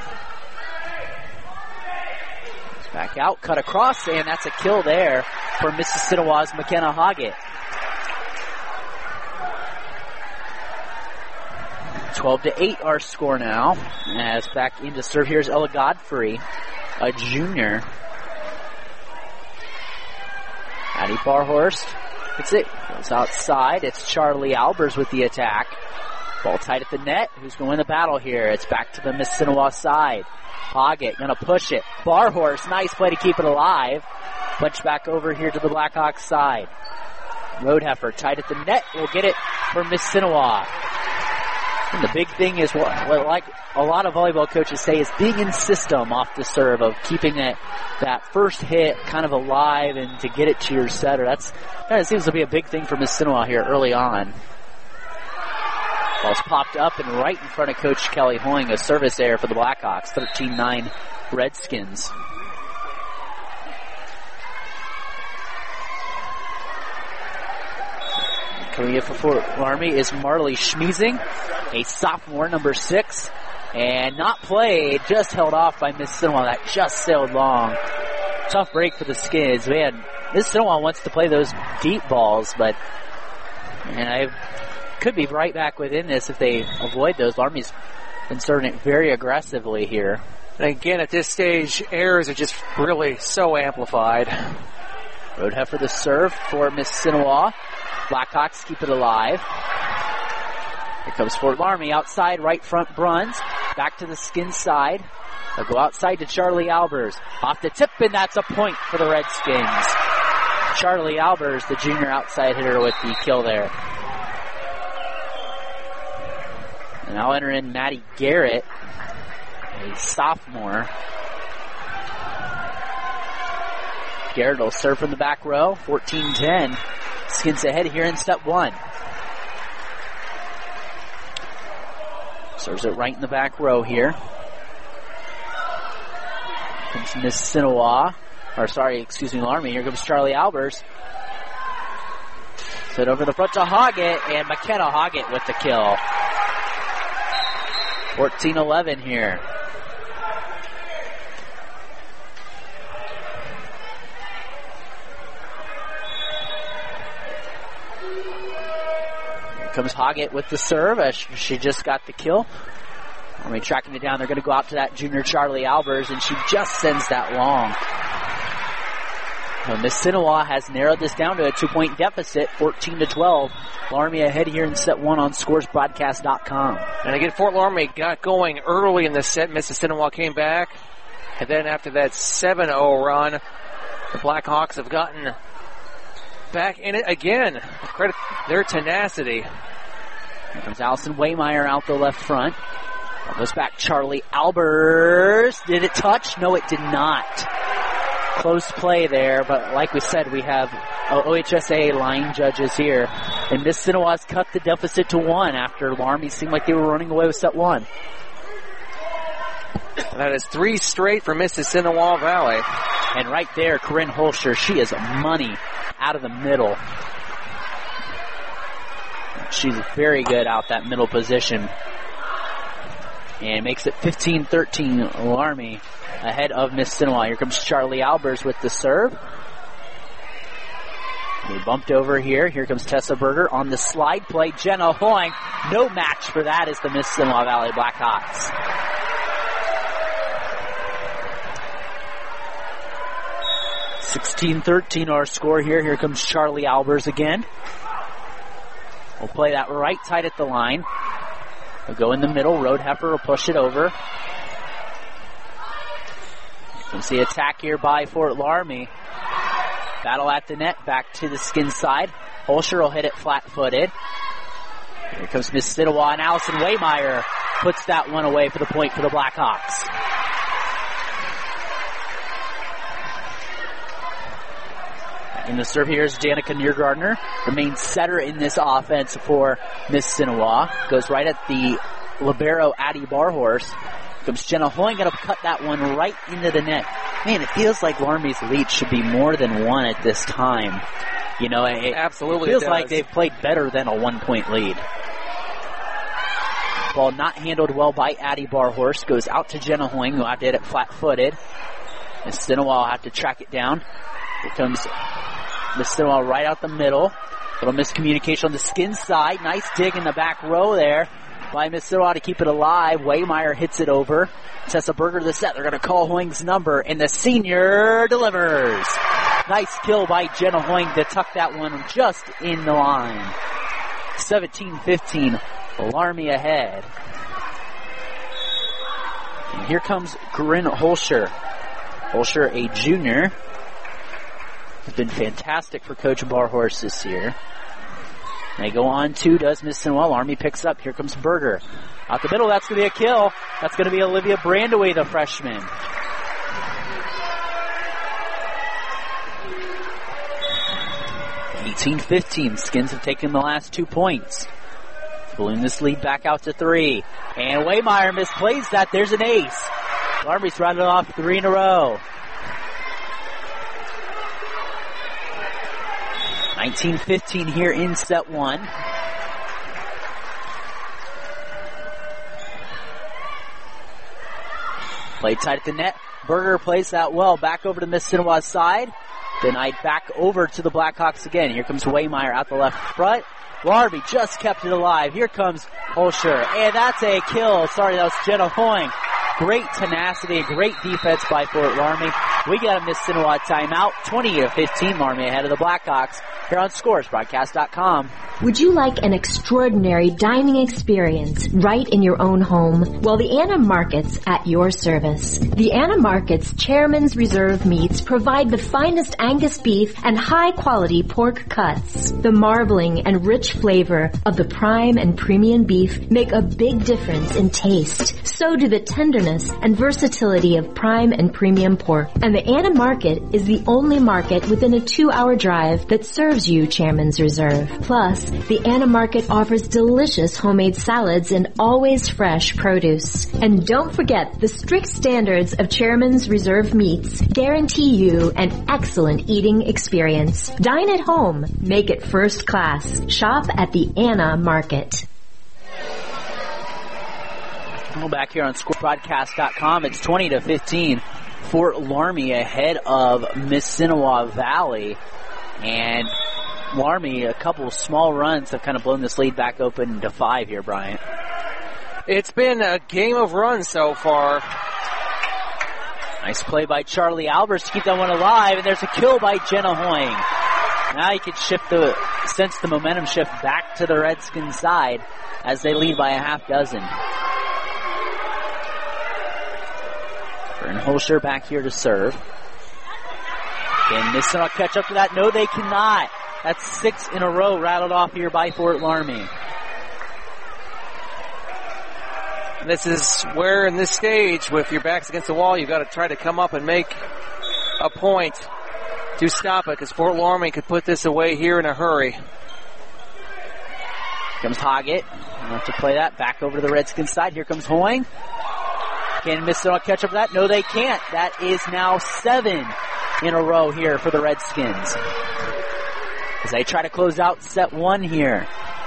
Back out, cut across, and that's a kill there for Mississippi Sinawa's McKenna Hoggett. twelve to eight our score now. As back in to serve here is Ella Godfrey, a junior. Addie Barhorst. It's it. Goes outside. It's Charlie Albers with the attack. Ball tight at the net. Who's going to win the battle here? It's back to the Miss Sinawa side. Hoggett gonna push it. Barhorst, nice play to keep it alive. Punch back over here to the Blackhawks side. Roadheffer tight at the net. Will get it for Miss Sinawa. And the big thing is what, what like a lot of volleyball coaches say is being in system off the serve, of keeping it, that first hit kind of alive and to get it to your setter. That's kind of seems to be a big thing for Miss Sinawa here early on. Ball's popped up and right in front of Coach Kelly Hoing. A service error for the Blackhawks. thirteen nine Redskins. Coming in for Fort Laramie is Marley Schmiesing, a sophomore, number six. And not played, just held off by Miss Sinawa. That just sailed long. Tough break for the Skids. Man, Miss Sinawa wants to play those deep balls, but and I could be right back within this if they avoid those. Laramie's been serving it very aggressively here. And again, at this stage, errors are just really so amplified. Roadheffer the serve for Mississinewa. Blackhawks keep it alive. Here comes Fort Laramie outside, right front Bruns. Back to the skin side. They'll go outside to Charlie Albers. Off the tip, and that's a point for the Redskins. Charlie Albers, the junior outside hitter, with the kill there. And I'll enter in Maddie Garrett, a sophomore. Garrett will serve from the back row. fourteen ten. Skins ahead here in step one. Serves it right in the back row here. Comes Mississinewa. Or sorry, excuse me, Laramie. Here comes Charlie Albers. Set over the front to Hoggett, and McKenna Hoggett with the kill. fourteen eleven here. Comes Hoggett with the serve as she just got the kill. I mean, tracking it down, they're going to go out to that junior Charlie Albers, and she just sends that long. So Mississinewa has narrowed this down to a two-point deficit, fourteen to twelve. Laramie ahead here in set one on scores broadcast dot com. And again, Fort Laramie got going early in the set. Mississinewa came back, and then after that seven oh run, the Blackhawks have gotten back in it again. Credit their tenacity. Here comes Allison Waymeyer out the left front. Goes back Charlie Albers. Did it touch? No, it did not. Close play there, but like we said, we have O H S A line judges here. And Mississinewa's cut the deficit to one after Laramie seemed like they were running away with set one. That is three straight for Mississinewa Valley. And right there, Corinne Holscher, she is money out of the middle. She's very good out that middle position. And makes it fifteen thirteen Laramie ahead of Mississinewa. Here comes Charlie Albers with the serve. They bumped over here. Here comes Tessa Berger on the slide play. Jenna Hoing, no match for that is the Mississinewa Valley Blackhawks. sixteen thirteen our score here. Here comes Charlie Albers again. We'll play that right side at the line. We'll go in the middle. Roadheffer will push it over. You can see attack here by Fort Laramie. Battle at the net. Back to the skin side. Holscher will hit it flat-footed. Here comes Mississinewa, and Allison Waymeyer puts that one away for the point for the Blackhawks. In the serve here is Danica Niergardner, the main setter in this offense for Mississinewa. Goes right at the libero Addie Barhorse. Comes Jenna Hoing, going to cut that one right into the net. Man, it feels like Laramie's lead should be more than one at this time. You know, it, Absolutely it feels it like they've played better than a one-point lead. Ball not handled well by Addie Barhorse. Goes out to Jenna Hoing, who have to hit it flat-footed. Mississinewa will have to track it down. Here comes Mississinewa right out the middle. Little miscommunication on the skin side. Nice dig in the back row there by Mississinewa to keep it alive. Waymeyer hits it over. Tessa Berger the set. They're going to call Hoing's number, and the senior delivers. Nice kill by Jenna Hoing to tuck that one just in the line. seventeen fifteen, Laramie ahead. And here comes Corinne Holscher. Holscher, a junior. Has been fantastic for Coach Barhorse this year. They go on to does Mississinewa. Laramie picks up. Here comes Berger. Out the middle, that's going to be a kill. That's going to be Olivia Brandaway, the freshman. eighteen fifteen. Skins have taken the last two points. Balloon this lead back out to three. And Waymeyer misplays that. There's an ace. Laramie's rounded off three in a row. nineteen fifteen here in set one. Played tight at the net. Berger plays that well. Back over to Mississinewa's side. Denied back over to the Blackhawks again. Here comes Waymeyer out the left front. Laramie just kept it alive. Here comes Holscher. And that's a kill. Sorry, that was Jenna Hoing. great tenacity, great defense by Fort Laramie. We got a Mississinewa timeout, twenty to fifteen, Laramie ahead of the Blackhawks here on Scores Broadcast dot com. Would you like an extraordinary dining experience right in your own home? Well, the Anna Markets at your service. The Anna Markets Chairman's Reserve meats provide the finest Angus beef and high-quality pork cuts. The marbling and rich flavor of the prime and premium beef make a big difference in taste. So do the tenderness and versatility of prime and premium pork. And the Anna Market is the only market within a two-hour drive that serves you Chairman's Reserve. Plus, the Anna Market offers delicious homemade salads and always fresh produce. And don't forget, the strict standards of Chairman's Reserve meats guarantee you an excellent eating experience. Dine at home. Make it first class. Shop at the Anna Market. Well, back here on Score Broadcast dot com, it's twenty to fifteen. Fort Laramie ahead of Mississinewa Valley. And Laramie, a couple of small runs have kind of blown this lead back open to five here, Bryant. It's been a game of runs so far. Nice play by Charlie Albers to keep that one alive, and there's a kill by Jenna Hoying. Now you can shift the, sense the momentum shift back to the Redskins side as they lead by a half dozen. And Holscher back here to serve. Can Mississinewa catch up to that? No, they cannot. That's six in a row rattled off here by Fort Laramie. This is where in this stage, with your backs against the wall, you've got to try to come up and make a point to stop it, because Fort Laramie could put this away here in a hurry. Comes Hoggett. We'll have to play that back over to the Redskins side. Here comes Hoying. Can Mississinewa catch up to that? No, they can't. That is now seven in a row here for the Redskins, as they try to close out set one here.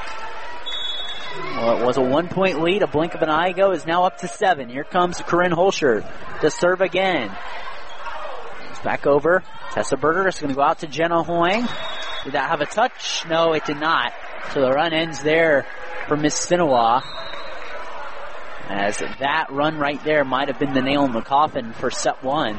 Well, it was a one-point lead. A blink of an eye ago is now up to seven. Here comes Corinne Holscher to serve again. It's back over. Tessa Berger is going to go out to Jenna Hoying. Did that have a touch? No, it did not. So the run ends there for Mississinewa, as that run right there might have been the nail in the coffin for set one.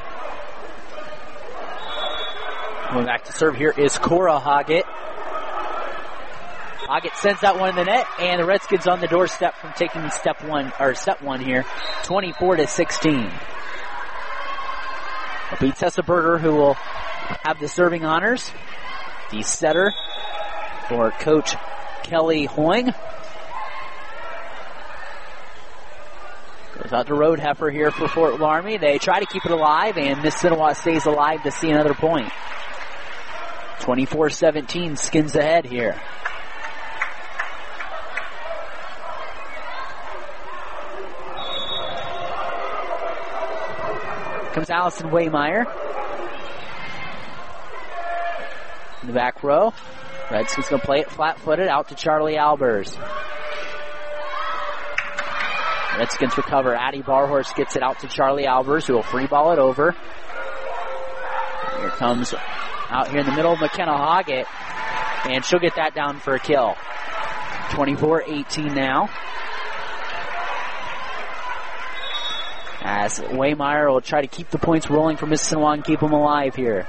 Going back to serve here is Cora Hoggett. Hoggett sends that one in the net, and the Redskins on the doorstep from taking step one, or set one here, twenty-four to sixteen. It'll be Tessa Berger who will have the serving honors. The setter for Coach Kelly Hoying. Goes out to Road Heifer here for Fort Laramie. They try to keep it alive, and Mississinewa stays alive to see another point. twenty-four seventeen, Skins ahead here. Comes Allison Waymeyer. In the back row. Redskins going to play it flat-footed out to Charlie Albers. Redskins recover. Addie Barhorst gets it out to Charlie Albers, who will free ball it over. Here comes out here in the middle, McKenna Hoggett, and she'll get that down for a kill. twenty-four eighteen now. As Waymeyer will try to keep the points rolling for Mississinewa and keep them alive here.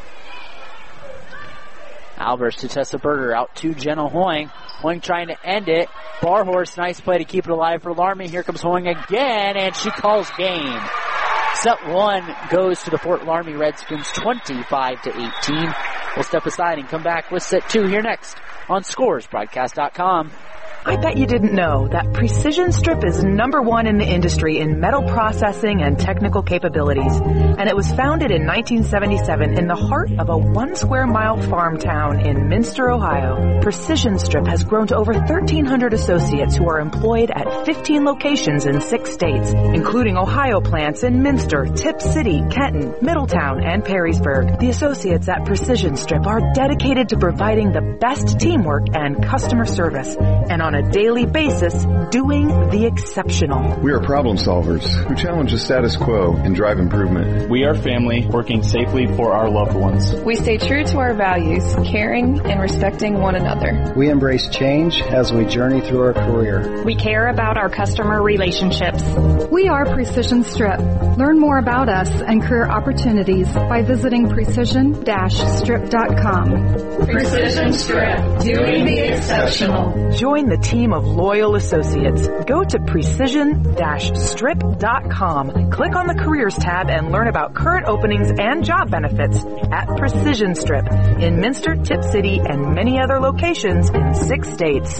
Albers to Tessa Berger, out to Jenna Hoying. Hoying trying to end it. Barhorst, nice play to keep it alive for Laramie. Here comes Hoying again, and she calls game. Set one goes to the Fort Laramie Redskins, twenty-five to eighteen. We'll step aside and come back with set two here next on Scores Broadcast dot com. I bet you didn't know that Precision Strip is number one in the industry in metal processing and technical capabilities. And it was founded in nineteen seventy-seven in the heart of a one square mile farm town in Minster, Ohio. Precision Strip has grown to over thirteen hundred associates who are employed at fifteen locations in six states, including Ohio plants in Minster, Tip City, Kenton, Middletown, and Perrysburg. The associates at Precision Strip are dedicated to providing the best teamwork and customer service. And on on a daily basis doing the exceptional. We are problem solvers who challenge the status quo and drive improvement. We are family working safely for our loved ones. We stay true to our values, caring and respecting one another. We embrace change as we journey through our career. We care about our customer relationships. We are Precision Strip. Learn more about us and career opportunities by visiting precision dash strip dot com. Precision Strip, doing the exceptional. Join the team of loyal associates. Go to precision dash strip dot com. Click on the Careers tab and learn about current openings and job benefits at Precision Strip in Minster, Tip City, and many other locations in six states.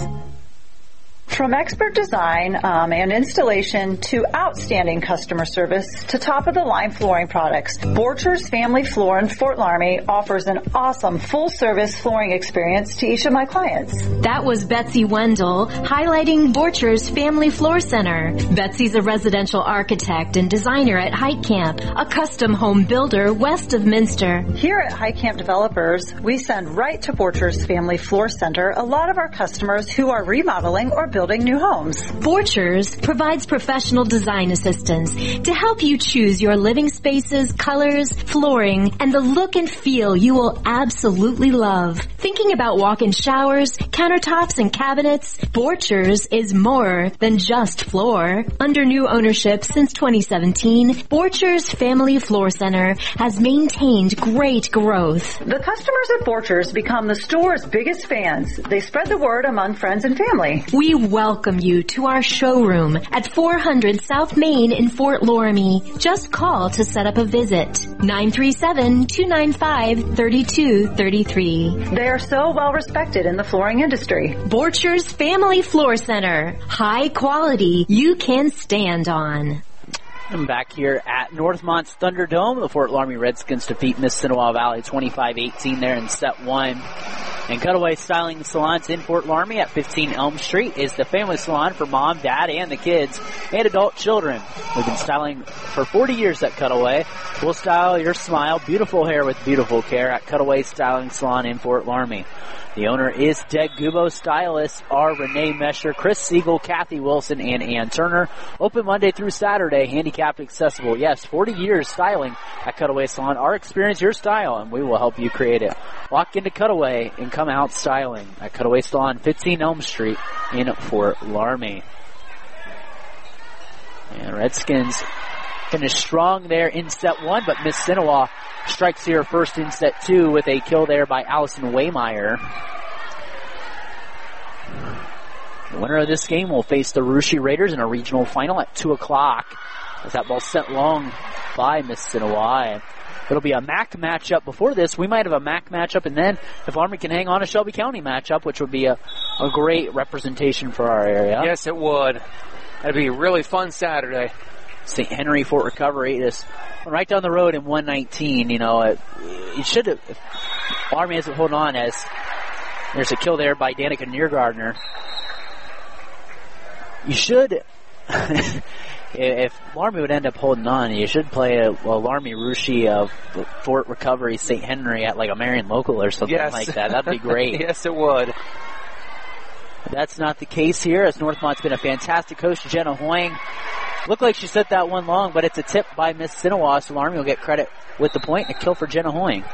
From expert design um, and installation to outstanding customer service to top-of-the-line flooring products, Borchers Family Floor in Fort Laramie offers an awesome full-service flooring experience to each of my clients. That was Betsy Wendell highlighting Borchers Family Floor Center. Betsy's a residential architect and designer at Height Camp, a custom home builder west of Minster. Here at Height Camp Developers, we send right to Borchers Family Floor Center a lot of our customers who are remodeling or building new homes. Borchers provides professional design assistance to help you choose your living spaces, colors, flooring, and the look and feel you will absolutely love. Thinking about walk-in showers, countertops, and cabinets? Borchers is more than just floor. Under new ownership since twenty seventeen, Borchers Family Floor Center has maintained great growth. The customers at Borchers become the store's biggest fans. They spread the word among friends and family. We welcome you to our showroom at four hundred South Main in Fort Laramie. Just call to set up a visit. nine three seven, two nine five, three two three three. They are so well respected in the flooring industry. Borchers Family Floor Center. High quality you can stand on. I'm back here at Northmont's Thunderdome. The Fort Laramie Redskins defeat Mississinewa Valley twenty-five eighteen there in set one. And Cutaway Styling Salons in Fort Laramie at fifteen Elm Street is the family salon for mom, dad, and the kids, and adult children. We've been styling for forty years at Cutaway. We'll style your smile, beautiful hair with beautiful care at Cutaway Styling Salon in Fort Laramie. The owner is Deg Gubo. Stylists are Renee Mesher, Chris Siegel, Kathy Wilson, and Ann Turner. Open Monday through Saturday, handicapped accessible. Yes, forty years styling at Cutaway Salon. Our experience, your style, and we will help you create it. Walk into Cutaway and come out styling at Cutaway Salon, fifteen Elm Street in Fort Laramie. And Redskins finished strong there in set one, but Mississinewa strikes here first in set two with a kill there by Allison Waymeyer. The winner of this game will face the Russia Raiders in a regional final at two o'clock. As that ball sent long by Mississinewa. It'll be a M A C matchup before this. We might have a M A C matchup, and then if Army can hang on, a Shelby County matchup, which would be a, a great representation for our area. Yes, it would. That'd be a really fun Saturday. Saint Henry Fort Recovery is right down the road in one nineteen. You know, it, it should have. Army has to hold on as there's a kill there by Danica Neergardner. You should, if Laramie would end up holding on, you should play a, a Laramie Russia of Fort Recovery Saint Henry at like a Marion Local or something yes. like that. That'd be great. Yes, it would. That's not the case here, as Northmont's been a fantastic coach. Jenna Hoying looked like she set that one long, but it's a tip by Mississinewa, so Laramie will get credit with the point and a kill for Jenna Hoying.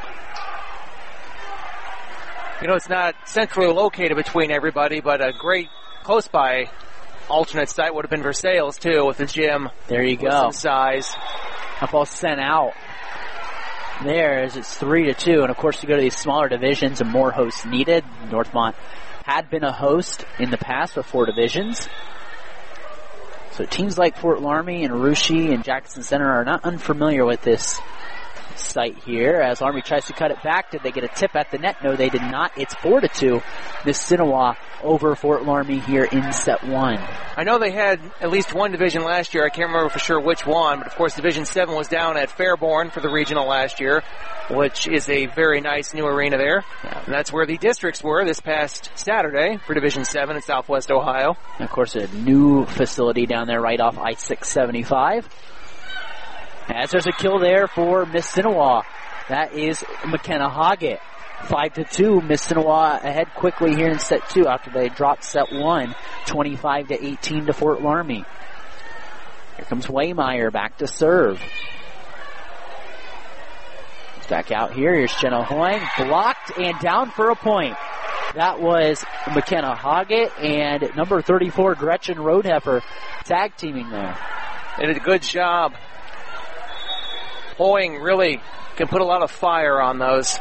You know, it's not centrally located between everybody, but a great close by alternate site would have been Versailles too, with the gym. There you go. Some size. That ball sent out. There as it's three to two, and of course you go to these smaller divisions and more hosts needed. Northmont had been a host in the past with four divisions. So teams like Fort Laramie and Russia and Jackson Center are not unfamiliar with this site here. As Laramie tries to cut it back, did they get a tip at the net? No, they did not. It's four to two. Mississinewa over Fort Laramie here in set one. I know they had at least one division last year. I can't remember for sure which one, but of course Division seven was down at Fairborn for the regional last year, which is a very nice new arena there. Yeah. And that's where the districts were this past Saturday for Division seven in Southwest Ohio. And of course a new facility down there right off I six seventy-five. As there's a kill there for Mississinewa. That is McKenna Hoggett. Five to two, Mississinewa ahead quickly here in set two after they dropped set one, twenty-five to eighteen to Fort Laramie. Here comes Waymeyer back to serve. He's back out here. Here's Jenna Hoying, blocked and down for a point. That was McKenna Hoggett and number thirty-four, Gretchen Roadheffer, tag teaming there. They did a good job. Hoying really can put a lot of fire on those.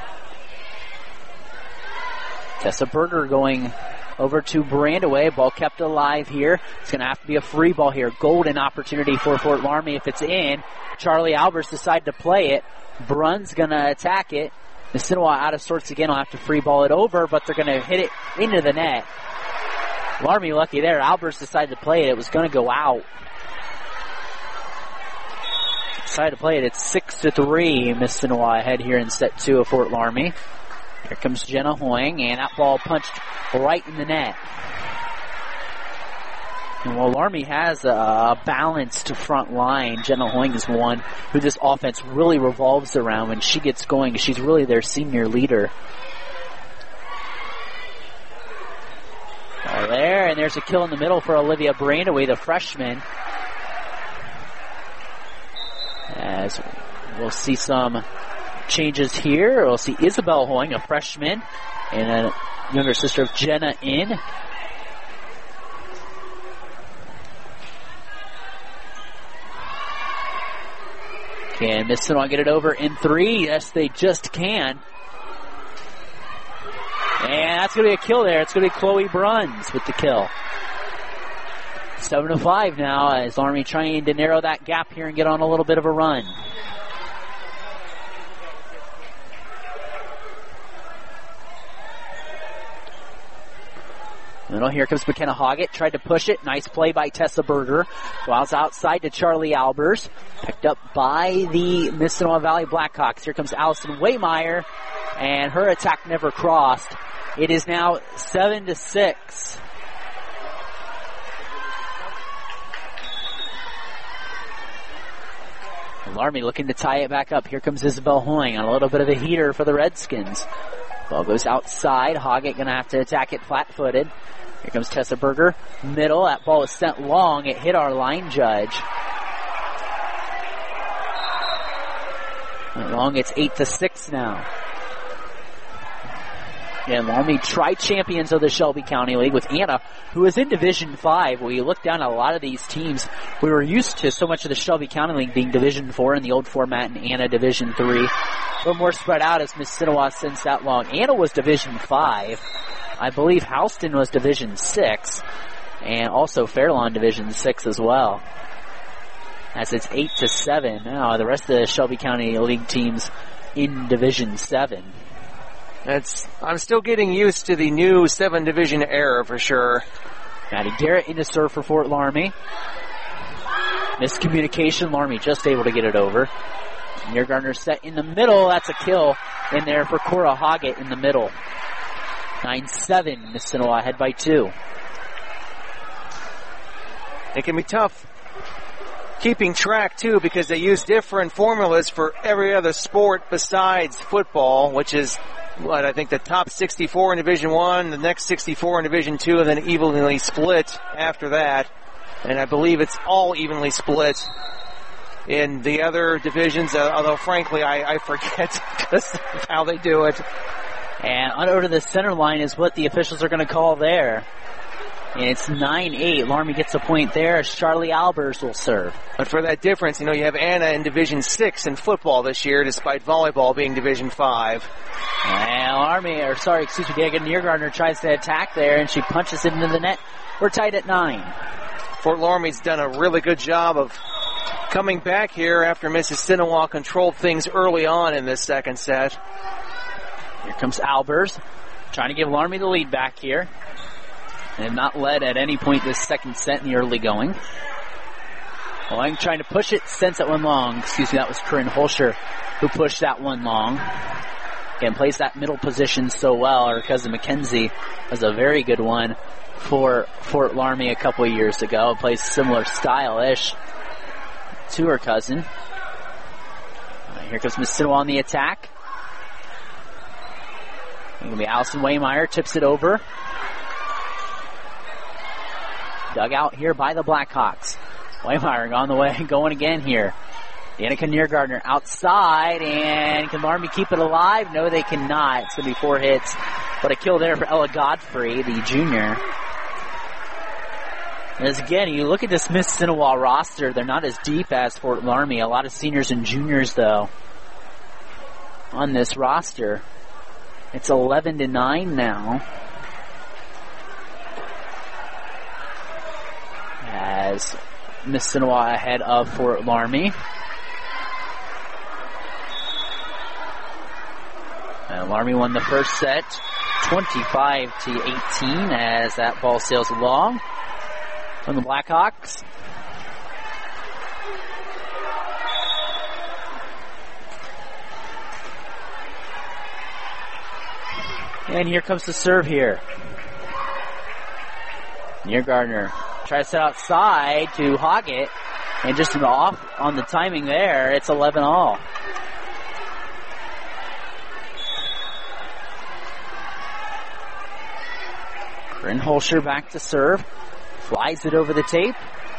Tessa Berger going over to Brandaway. Ball kept alive here. It's going to have to be a free ball here. Golden opportunity for Fort Laramie if it's in. Charlie Albers decided to play it. Brun's going to attack it. Mississinewa out of sorts again. Will have to free ball it over, but they're going to hit it into the net. Laramie lucky there. Albers decided to play it. It was going to go out. Decided to play it. It's six to three. Mississinewa ahead here in set two of Fort Laramie. Here comes Jenna Hoying, and that ball punched right in the net. And while Laramie has a balanced front line, Jenna Hoying is one who this offense really revolves around when she gets going. She's really their senior leader. Ball there, and there's a kill in the middle for Olivia Brandaway, the freshman. As we'll see some changes here. We'll see Isabel Hoying, a freshman, and a younger sister of Jenna in. Can Mississinewa get it over in three? Yes, they just can. And that's going to be a kill there. It's going to be Chloe Bruns with the kill. Seven to five now as Laramie trying to narrow that gap here and get on a little bit of a run. Middle, here comes McKenna Hoggett. Tried to push it. Nice play by Tessa Berger. Whiles outside to Charlie Albers. Picked up by the Mississinewa Valley Blackhawks. Here comes Allison Waymeyer. And her attack never crossed. It is now seven to six. Laramie looking to tie it back up. Here comes Isabel Hoying on a little bit of a heater for the Redskins. Ball goes outside. Hoggett going to have to attack it flat-footed. Here comes Tessa Berger. Middle. That ball is sent long. It hit our line judge. Went long. It's eight to six now. And Laramie tri-champions of the Shelby County League with Anna, who is in Division five. We look down at a lot of these teams. We were used to so much of the Shelby County League being Division four in the old format and Anna Division three. A little more spread out as Mississinewa since that long. Anna was Division five. I believe Houston was Division six. And also Fairlawn Division six as well. As it's eight to seven. Now the rest of the Shelby County League teams in Division seven. That's, I'm still getting used to the new seven division era for sure. Maddie Garrett into serve for Fort Laramie. Miscommunication. Laramie just able to get it over. Niergardner set in the middle. That's a kill in there for Cora Hoggett in the middle. nine seven. Mississinewa ahead by two. It can be tough keeping track too because they use different formulas for every other sport besides football, which is what I think the top sixty-four in Division One, the next sixty-four in Division Two, and then evenly split after that. And I believe it's all evenly split in the other divisions. Uh, although frankly, I, I forget just how they do it. And on over to the center line is what the officials are going to call there. And it's nine eight. Laramie gets a point there as Charlie Albers will serve. But for that difference, you know, you have Anna in Division six in football this year, despite volleyball being Division five. And Laramie, or sorry, excuse me, Dagan Niergardner tries to attack there, and she punches it into the net. We're tied at nine. Fort Laramie's done a really good job of coming back here after Mississinewa controlled things early on in this second set. Here comes Albers, trying to give Laramie the lead back here. And not led at any point this second set in the early going. Lang trying to push it, sends that one long. Excuse me, that was Corinne Holscher who pushed that one long. Again, plays that middle position so well. Her cousin Mackenzie has a very good one for Fort Laramie a couple of years ago. Plays similar style-ish to her cousin. Right, here comes Mississinewa on the attack. Going to be Allison Waymeyer, tips it over. Dug out here by the Blackhawks. Waymeyer on the way, going again here. Danica Niergardner outside, and can Laramie keep it alive? No, they cannot. It's going to be four hits, but a kill there for Ella Godfrey, the junior. As again, you look at this Miss Sinawah roster, they're not as deep as Fort Laramie. A lot of seniors and juniors, though, on this roster. It's eleven to nine now. As Miss Sinawah ahead of Fort Laramie. And Laramie won the first set, twenty-five to eighteen, as that ball sails along from the Blackhawks. And here comes the serve here. Niergardner tries to set outside to Hoggett, and just off on the timing there. It's eleven all. Corinne Holscher back to serve. Flies it over the tape.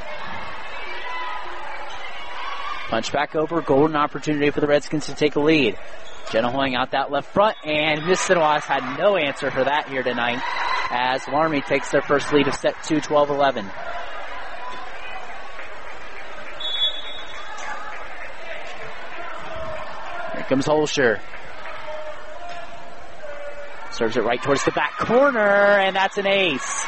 Punch back over. Golden opportunity for the Redskins to take a lead. Jenna Hoying out that left front, and Miss Sinawah's had no answer for that here tonight as Laramie takes their first lead of set two, twelve eleven. Here comes Holscher. Serves it right towards the back corner, and that's an ace.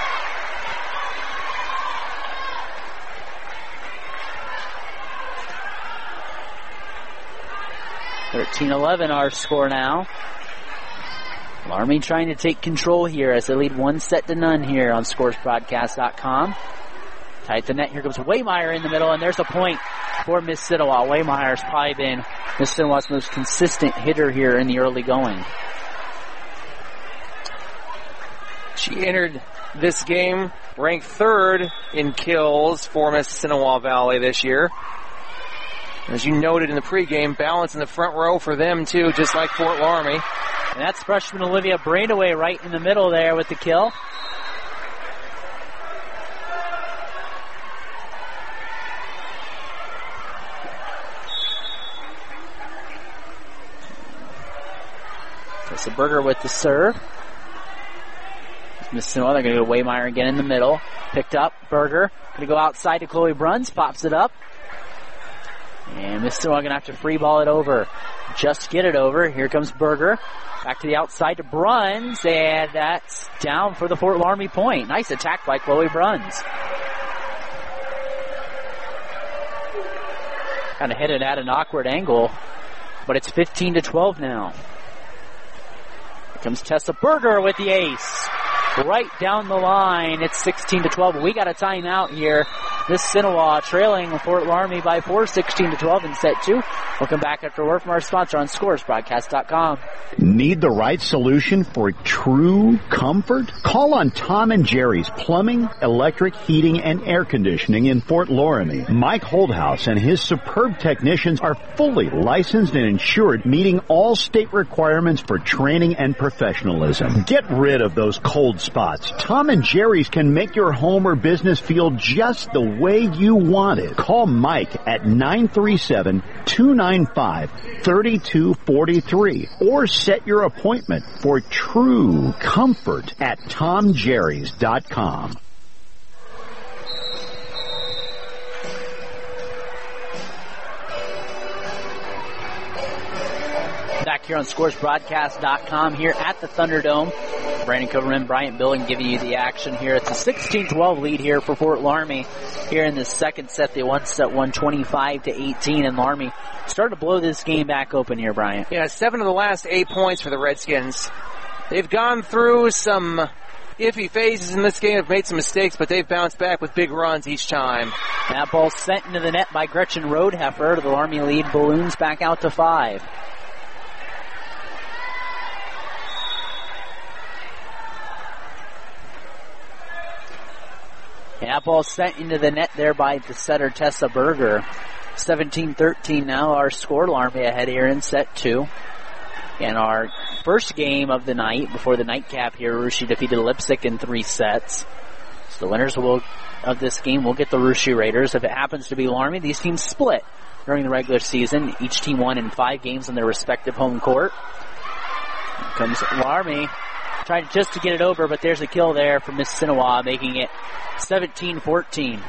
thirteen eleven our score now. Laramie trying to take control here as they lead one set to none here on scores broadcast dot com. Tight the net. Here comes Waymeyer in the middle, and there's a point for Miss Sinawah. Waymeyer's probably been Miss Sinawah's most consistent hitter here in the early going. She entered this game ranked third in kills for Miss Sinawah Valley this year. As you noted in the pregame, balance in the front row for them too, just like Fort Laramie. And that's freshman Olivia Brainaway right in the middle there with the kill. Tessa Berger with the serve. Miss Sinawah, they're going to go Waymeyer again in the middle. Picked up, Berger. Going to go outside to Chloe Bruns, pops it up. And Miss Sinawah going to have to free ball it over. Just get it over. Here comes Berger. Back to the outside to Bruns, and that's down for the Fort Laramie point. Nice attack by Chloe Bruns. Kind of hit it at an awkward angle, but it's fifteen to twelve now. Here comes Tessa Berger with the ace. Right down the line. It's sixteen to twelve. We got a timeout here. This Sinawah trailing Fort Laramie by four, sixteen to twelve in set two. We'll come back after a word from our sponsor on scores broadcast dot com. Need the right solution for true comfort? Call on Tom and Jerry's Plumbing, Electric, Heating, and Air Conditioning in Fort Laramie. Mike Holdhouse and his superb technicians are fully licensed and insured, meeting all state requirements for training and professionalism. Get rid of those cold spots. Tom and Jerry's can make your home or business feel just the way you want it. Call Mike at nine three seven, two nine five, three two four three or set your appointment for true comfort at tom jerrys dot com. Back here on scores broadcast dot com here at the Thunderdome. Brandon Coverman, Bryant Billing giving you the action here. It's a sixteen twelve lead here for Fort Laramie here in the second set. They won set one twenty-five to eighteen, and Laramie started to blow this game back open here, Bryant. Yeah, seven of the last eight points for the Redskins. They've gone through some iffy phases in this game, have made some mistakes, but they've bounced back with big runs each time. That ball sent into the net by Gretchen Roadheffer. The Laramie lead balloons back out to five. And that ball sent into the net there by the setter Tessa Berger. seventeen thirteen now, our score. Laramie ahead here in set two. And our first game of the night before the nightcap here. Russia defeated Lipsick in three sets. So the winners will of this game will get the Russia Raiders. If it happens to be Laramie, these teams split during the regular season. Each team won in five games on their respective home court. Here comes Laramie, trying just to get it over, but there's a kill there from Mississinewa, making it seventeen fourteen.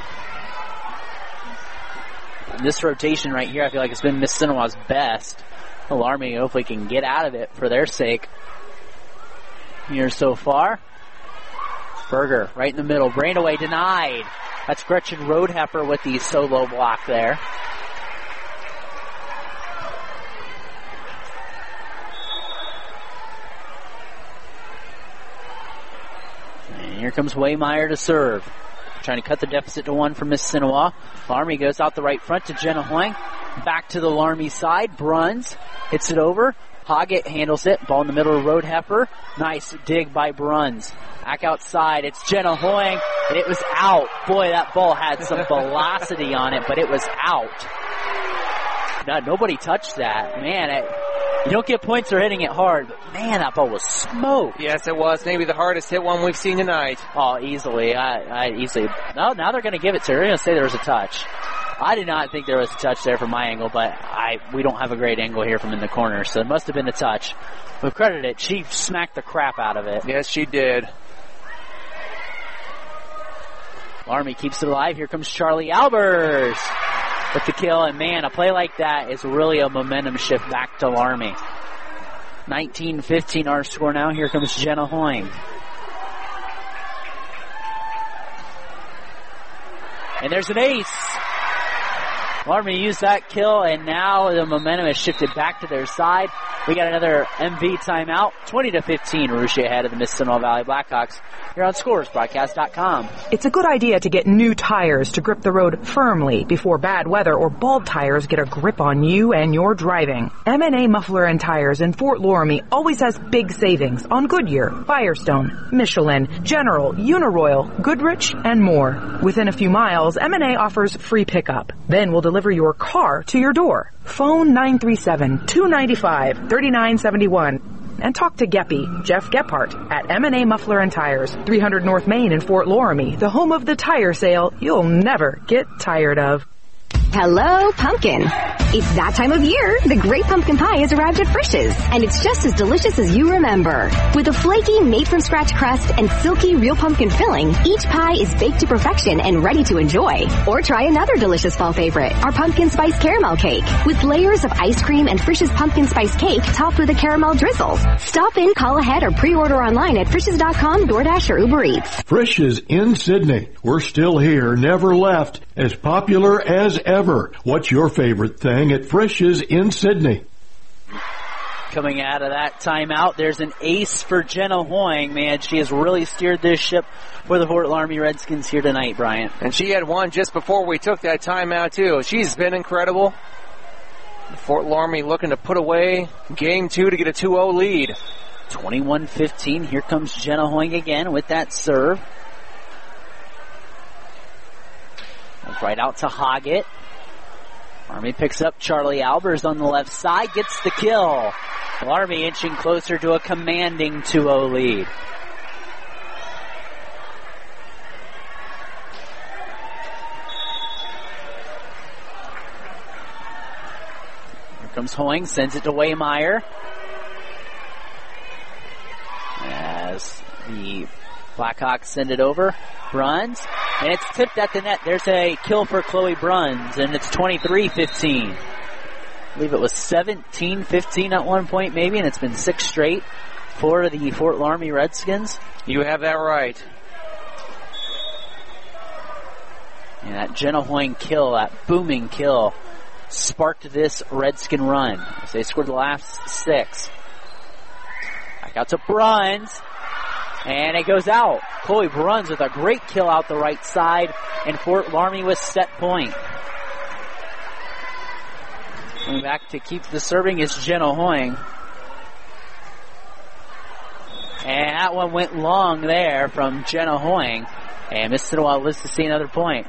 This rotation right here, I feel like it's been Mississinewa's best. Laramie hopefully can get out of it for their sake here so far. Berger right in the middle. Brainaway denied. That's Gretchen Roadheffer with the solo block there. And here comes Waymeyer to serve. Trying to cut the deficit to one for Mississinewa. Laramie goes out the right front to Jenna Hoang. Back to the Laramie side. Bruns hits it over. Hoggett handles it. Ball in the middle of Roadheffer. Nice dig by Bruns. Back outside. It's Jenna Hoang, and it was out. Boy, that ball had some velocity on it, but it was out. No, nobody touched that. Man, it, you don't get points for hitting it hard, but man, that ball was smoked. Yes, it was. Maybe the hardest hit one we've seen tonight. Oh, easily. I, I easily. No, now they're going to give it to her. They're going to say there was a touch. I did not think there was a touch there from my angle, but I we don't have a great angle here from in the corner, so it must have been a touch. We'll credit it. She smacked the crap out of it. Yes, she did. Laramie keeps it alive. Here comes Charlie Albers with the kill, and man, a play like that is really a momentum shift back to Laramie. nineteen fifteen our score now. Here comes Jenna Hoang. And there's an ace. Laramie used that kill, and now the momentum has shifted back to their side. We got another M V timeout. twenty to fifteen, Russia ahead of the Mississinewa Valley Blackhawks. Here on Scores Broadcast dot com. It's a good idea to get new tires to grip the road firmly before bad weather or bald tires get a grip on you and your driving. M and A Muffler and Tires in Fort Loramie always has big savings on Goodyear, Firestone, Michelin, General, Uniroyal, Goodrich, and more. Within a few miles, M and A offers free pickup. Then we'll deliver your car to your door. Phone nine three seven, two nine five, three nine seven one. And talk to Geppy, Jeff Gephardt, at M and A Muffler and Tires, three hundred North Main in Fort Loramie, the home of the tire sale you'll never get tired of. Hello, pumpkin. It's that time of year. The Great Pumpkin Pie has arrived at Frisch's, and it's just as delicious as you remember. With a flaky, made-from-scratch crust and silky real pumpkin filling, each pie is baked to perfection and ready to enjoy. Or try another delicious fall favorite, our pumpkin spice caramel cake, with layers of ice cream and Frisch's pumpkin spice cake topped with a caramel drizzle. Stop in, call ahead, or pre-order online at Frisch's dot com, DoorDash, or Uber Eats. Frisch's in Sydney. We're still here, never left, as popular as ever. What's your favorite thing at Frisch's in Sydney? Coming out of that timeout, there's an ace for Jenna Hoang. Man, she has really steered this ship for the Fort Loramie Redskins here tonight, Bryant. And she had one just before we took that timeout, too. She's been incredible. Fort Loramie looking to put away game two to get a two oh lead. twenty-one fifteen. Here comes Jenna Hoang again with that serve. Right out to Hoggett. Laramie picks up Charlie Albers on the left side, gets the kill. Laramie inching closer to a commanding two oh lead. Here comes Hoang, sends it to Waymeyer. As the Blackhawks send it over. Bruns, and it's tipped at the net. There's a kill for Chloe Bruns, and it's twenty-three fifteen. I believe it was seventeen fifteen at one point maybe, and it's been six straight for the Fort Loramie Redskins. You have that right. And that Jenna Hoang kill, that booming kill, sparked this Redskin run as they scored the last six. Back out to Bruns. And it goes out. Chloe Bruns with a great kill out the right side, and Fort Loramie with set point. Coming back to keep the serving is Jenna Hoang. And that one went long there from Jenna Hoang. And Mississinewa lives to see another point.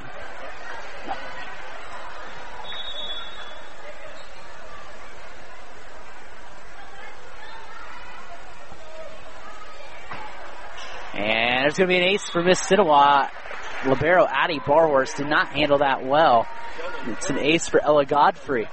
And there's going to be an ace for Miss Sinawa. Libero Addie Barhorse did not handle that well. It's an ace for Ella Godfrey.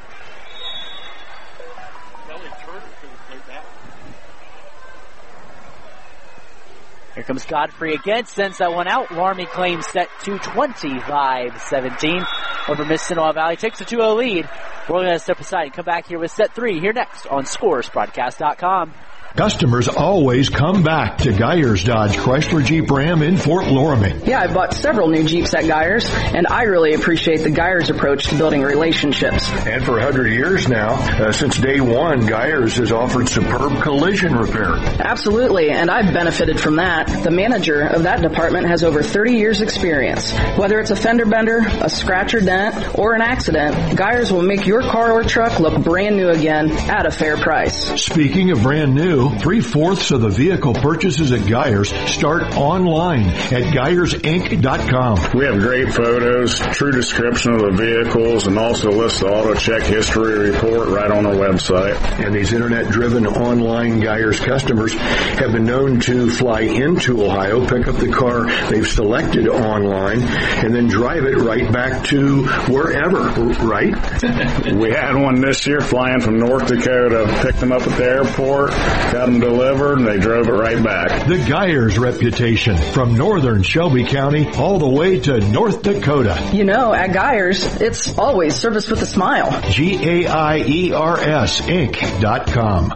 Here comes Godfrey again, sends that one out. Laramie claims set to twenty-five seventeen over Miss Sinawa Valley. Takes a two oh lead. We're going to step aside and come back here with set three here next on Scores Broadcast dot com. Customers always come back to Geyers Dodge Chrysler Jeep Ram in Fort Loramie. Yeah, I've bought several new Jeeps at Geyers, and I really appreciate the Geyers approach to building relationships. And for one hundred years now, uh, since day one, Geyers has offered superb collision repair. Absolutely, and I've benefited from that. The manager of that department has over thirty years experience. Whether it's a fender bender, a scratch or dent, or an accident, Geyers will make your car or truck look brand new again at a fair price. Speaking of brand new, three-fourths of the vehicle purchases at Geyers start online at Geyers Inc dot com. We have great photos, true description of the vehicles, and also list the auto check history report right on our website. And these internet-driven online Geyers customers have been known to fly into Ohio, pick up the car they've selected online, and then drive it right back to wherever, right? We had one this year flying from North Dakota, picked them up at the airport, got them delivered, and they drove it right back. The Geyers reputation, from northern Shelby County all the way to North Dakota. You know, at Geyers, it's always service with a smile. G A I E R S Inc dot com.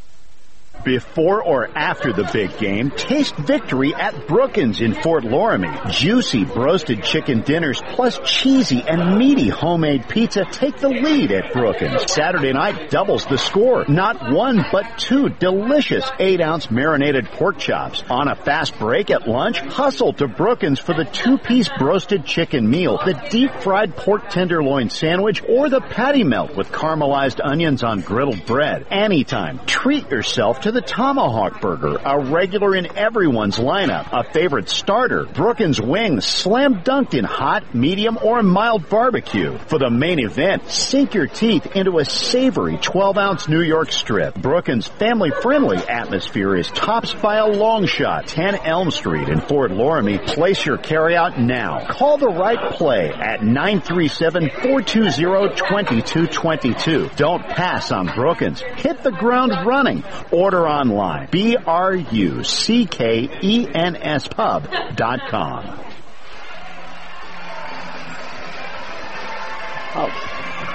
Before or after the big game, taste victory at Brookins in Fort Loramie. Juicy roasted chicken dinners plus cheesy and meaty homemade pizza take the lead at Brookins. Saturday night doubles the score. Not one, but two delicious eight-ounce marinated pork chops. On a fast break at lunch, hustle to Brookins for the two-piece roasted chicken meal, the deep-fried pork tenderloin sandwich, or the patty melt with caramelized onions on griddled bread. Anytime, treat yourself to the Tomahawk Burger, a regular in everyone's lineup, a favorite starter. Brookins wings, slam dunked in hot, medium, or mild barbecue. For the main event, sink your teeth into a savory twelve-ounce New York strip. Brookins' family-friendly atmosphere is topped by a long shot, ten Elm Street in Fort Loramie. Place your carryout now. Call the right play at nine three seven, four two zero, two two two two. Don't pass on Brookins. Hit the ground running. Order online. B R U C K E N S pub dot com. Oh.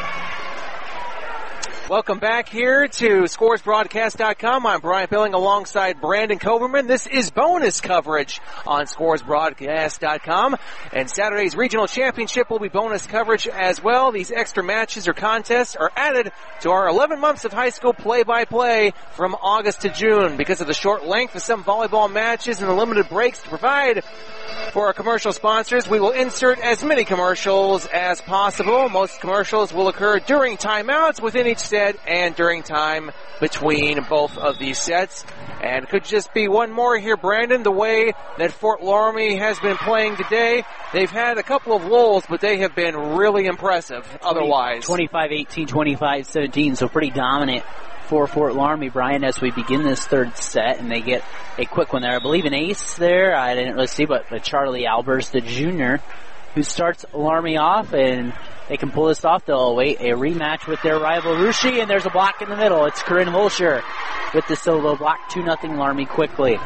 Welcome back here to Scores Broadcast dot com. I'm Brian Billing alongside Brandon Koberman. This is bonus coverage on Scores Broadcast dot com. And Saturday's regional championship will be bonus coverage as well. These extra matches or contests are added to our eleven months of high school play-by-play from August to June. Because of the short length of some volleyball matches and the limited breaks to provide for our commercial sponsors, we will insert as many commercials as possible. Most commercials will occur during timeouts within each set and during time between both of these sets. And could just be one more here, Brandon, the way that Fort Loramie has been playing today. They've had a couple of lulls, but they have been really impressive otherwise. twenty-five eighteen, twenty-five seventeen, so pretty dominant for Fort Loramie, Brian, as we begin this third set, and they get a quick one there. I believe an ace there. I didn't really see, but, but Charlie Albers, the junior, who starts Loramie off, and they can pull this off. They'll await a rematch with their rival Russia, and there's a block in the middle. It's Corinne Holscher with the solo block. two nothing Loramie quickly.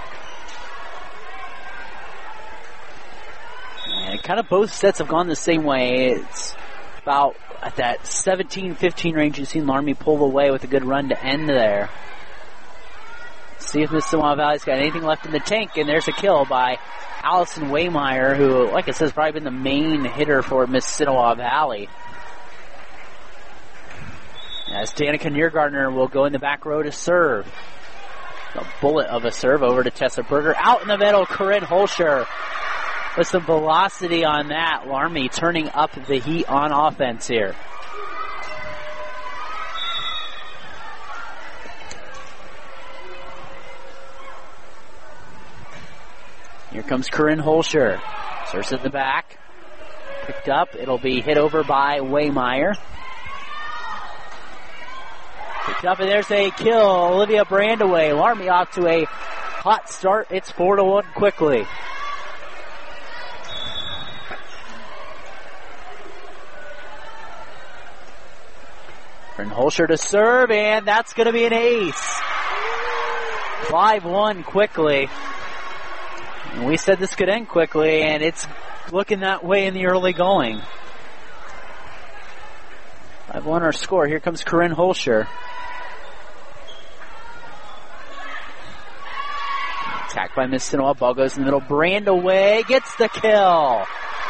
And kind of both sets have gone the same way. It's about at that seventeen fifteen range. You've seen Loramie pull away with a good run to end there. See if Miss Sinawa Valley's got anything left in the tank, and there's a kill by Allison Waymeyer, who, like I said, has probably been the main hitter for Miss Sinawa Valley. As Danica Niergardner will go in the back row to serve. A bullet of a serve over to Tessa Berger. Out in the middle, Corinne Holscher with some velocity on that. Loramie turning up the heat on offense here. Here comes Corinne Holscher. Serves in the back. Picked up. It'll be hit over by Waymeyer. Picked up, and there's a kill. Olivia Brandaway. Loramie off to a hot start. It's four to one quickly. And Holscher to serve, and that's going to be an ace. five one quickly. And we said this could end quickly, and it's looking that way in the early going. five one our score. Here comes Corinne Holscher. Attacked by Miss Sinoa. Ball goes in the middle. Brand away. Gets the kill.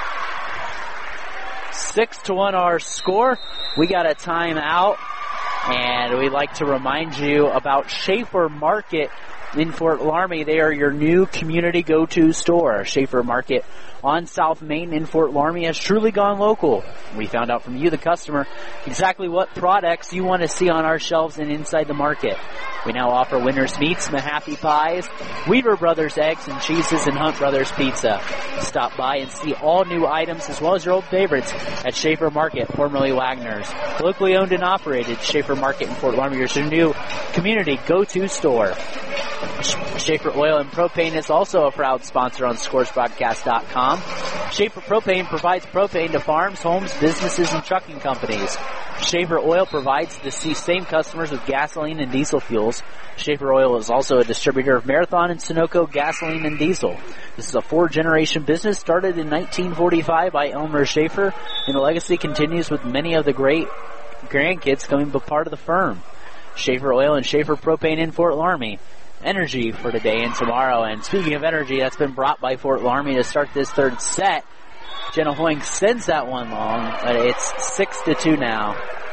Six to one our score. We got a timeout. And we'd like to remind you about Schaefer Market in Fort Laramie. They are your new community go-to store. Schaefer Market on South Main in Fort Laramie has truly gone local. We found out from you, the customer, exactly what products you want to see on our shelves and inside the market. We now offer Winter's Meats, Mahaffey Pies, Weaver Brothers Eggs and Cheeses, and Hunt Brothers Pizza. Stop by and see all new items as well as your old favorites at Schaefer Market, formerly Wagner's. Locally owned and operated, Schaefer Market in Fort Laramie is your new community go-to store. Schaefer Oil and Propane is also a proud sponsor on Scores Broadcast dot com. Schaefer Propane provides propane to farms, homes, businesses, and trucking companies. Schaefer Oil provides the same customers with gasoline and diesel fuels. Schaefer Oil is also a distributor of Marathon and Sunoco gasoline and diesel. This is a four-generation business started in nineteen forty-five by Elmer Schaefer, and the legacy continues with many of the great grandkids coming be part of the firm. Schaefer Oil and Schaefer Propane in Fort Laramie. Energy for today and tomorrow. And speaking of energy, that's been brought by Fort Laramie to start this third set. Jenna Hoying sends that one long, but it's six to two now.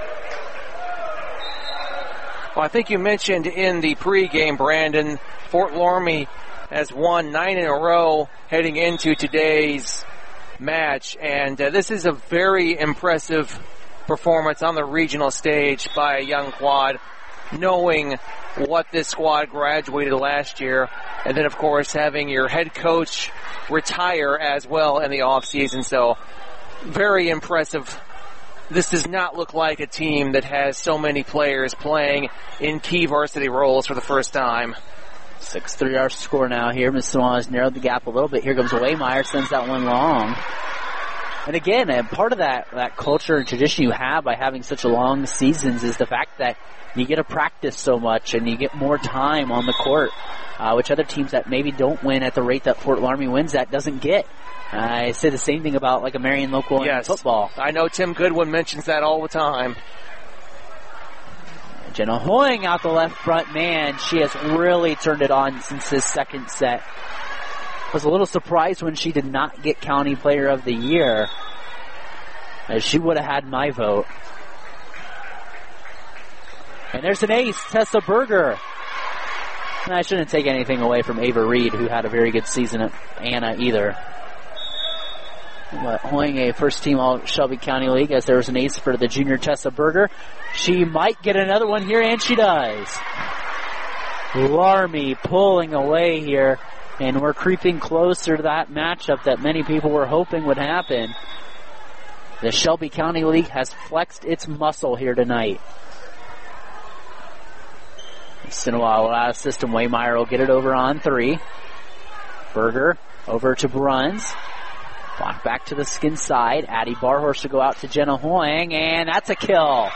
Well, I think you mentioned in the pregame, Brandon, Fort Laramie has won nine in a row heading into today's match, and uh, this is a very impressive performance on the regional stage by a young quad, knowing what this squad graduated last year, and then of course having your head coach retire as well in the offseason. So very impressive. This does not look like a team that has so many players playing in key varsity roles for the first time. six three our score now here. Miss Swan has narrowed the gap a little bit. Here comes Waymeyer, sends that one long. And again, and part of that, that culture and tradition you have by having such long seasons is the fact that you get to practice so much and you get more time on the court, uh, which other teams that maybe don't win at the rate that Fort Laramie wins at doesn't get. Uh, I say the same thing about like a Marion local in yes. football. I know Tim Goodwin mentions that all the time. Jenna Hoying out the left front. Man, she has really turned it on since this second set. Was a little surprised when she did not get County Player of the Year, as she would have had my vote. And there's an ace, Tessa Berger. And I shouldn't take anything away from Ava Reed, who had a very good season at Anna either. But Hoying a first team all Shelby County League, as there was an ace for the junior Tessa Berger. She might get another one here, and she does. Laramie pulling away here, and we're creeping closer to that matchup that many people were hoping would happen. The Shelby County League has flexed its muscle here tonight. Sinoa will out of system. Waymeyer will get it over on three. Berger over to Bruns. Block back to the skin side. Addie Barhorst to go out to Jenna Hoying, and that's a kill.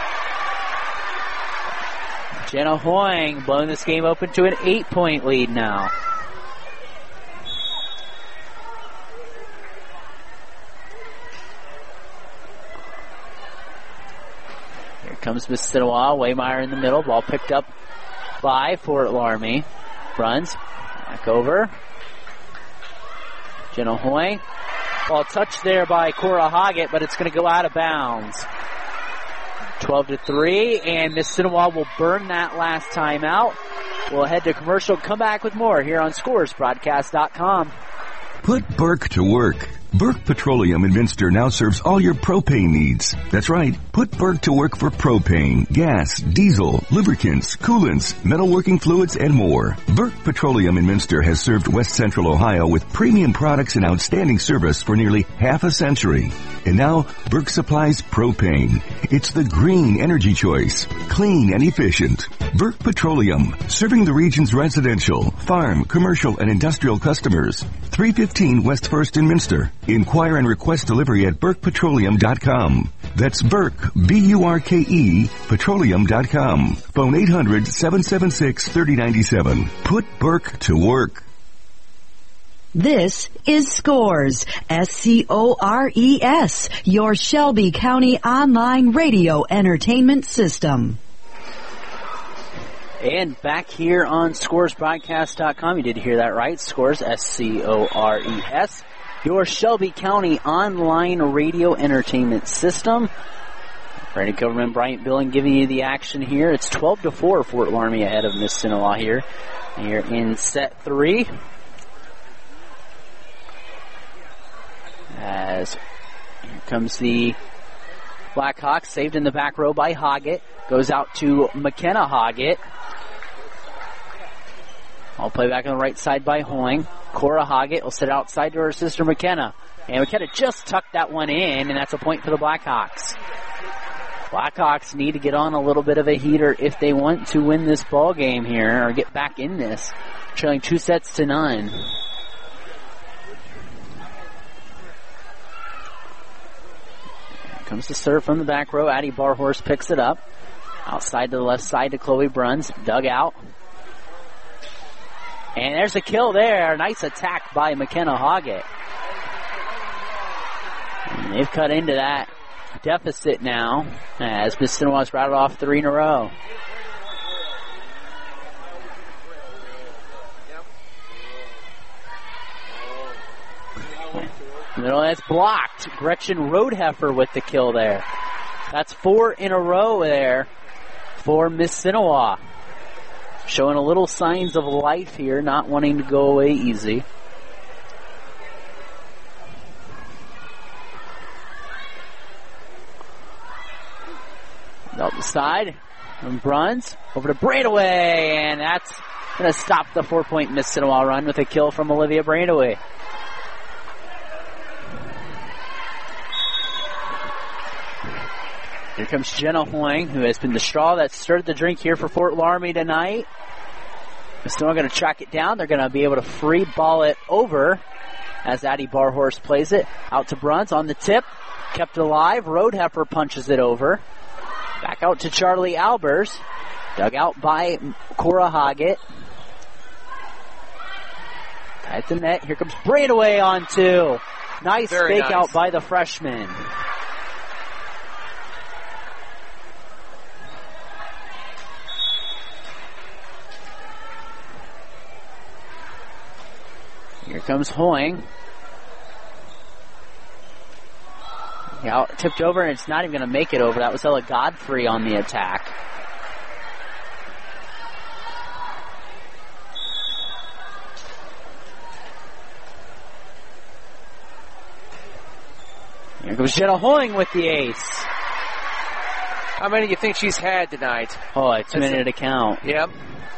Jenna Hoying blowing this game open to an eight-point lead now. Here comes Miss Sinoa. Waymeyer in the middle. Ball picked up by Fort Laramie. Runs back over. Jenna Hoying. Ball touched there by Cora Hoggett, but it's going to go out of bounds. twelve to three, and Miss Sinoa will burn that last time out. We'll head to commercial, come back with more here on Scores Broadcast dot com. Put Burke to work. Burke Petroleum in Minster now serves all your propane needs. That's right. Put Burke to work for propane, gas, diesel, lubricants, coolants, metalworking fluids, and more. Burke Petroleum in Minster has served West Central Ohio with premium products and outstanding service for nearly half a century. And now, Burke supplies propane. It's the green energy choice. Clean and efficient. Burke Petroleum, serving the region's residential, farm, commercial, and industrial customers. three fifteen West First in Minster. Inquire and request delivery at burke petroleum dot com. That's Burke, B U R K E, petroleum dot com. Phone eight hundred, seven seven six, three oh nine seven. Put Burke to work. This is Scores, S C O R E S, your Shelby County online radio entertainment system. And back here on Scores Broadcast dot com, you did hear that right, Scores, S C O R E S, your Shelby County online radio entertainment system. Brandon Coverman, Bryant Billing giving you the action here. It's twelve to four, Fort Laramie ahead of Mississinewa here. Here in set three. As here comes the Blackhawks, saved in the back row by Hoggett. Goes out to McKenna Hoggett. I'll play back on the right side by Hoying. Cora Hoggett will sit outside to her sister McKenna. And McKenna just tucked that one in, and that's a point for the Blackhawks. Blackhawks need to get on a little bit of a heater if they want to win this ball game here, or get back in this. Trailing two sets to none. Comes the serve from the back row. Addie Barhorse picks it up. Outside to the left side to Chloe Bruns. Dug out. And there's a kill there. Nice attack by McKenna Hoggett. And they've cut into that deficit now as Mississinewa's routed off three in a row. Middle, that's blocked. Gretchen Roadheffer with the kill there. That's four in a row there for Mississinewa. Showing a little signs of life here, not wanting to go away easy. Up the side from Bruns over to Brandaway, and that's going to stop the four-point Mississinewa run with a kill from Olivia Brandaway. Here comes Jenna Hoying, who has been the straw that stirred the drink here for Fort Laramie tonight. They're still going to track it down. They're going to be able to free ball it over as Addie Barhorse plays it. Out to Bruns on the tip. Kept alive. Roadheffer punches it over. Back out to Charlie Albers. Dug out by Cora Hoggett. At the net. Here comes Brandaway on two. Nice Very fake nice. out by the freshman. Here comes Hoying. Yeah, tipped over, and it's not even going to make it over. That was Ella Godfrey on the attack. Here goes Jenna Hoying with the ace. How many do you think she's had tonight? Oh, a two-minute account. Yep.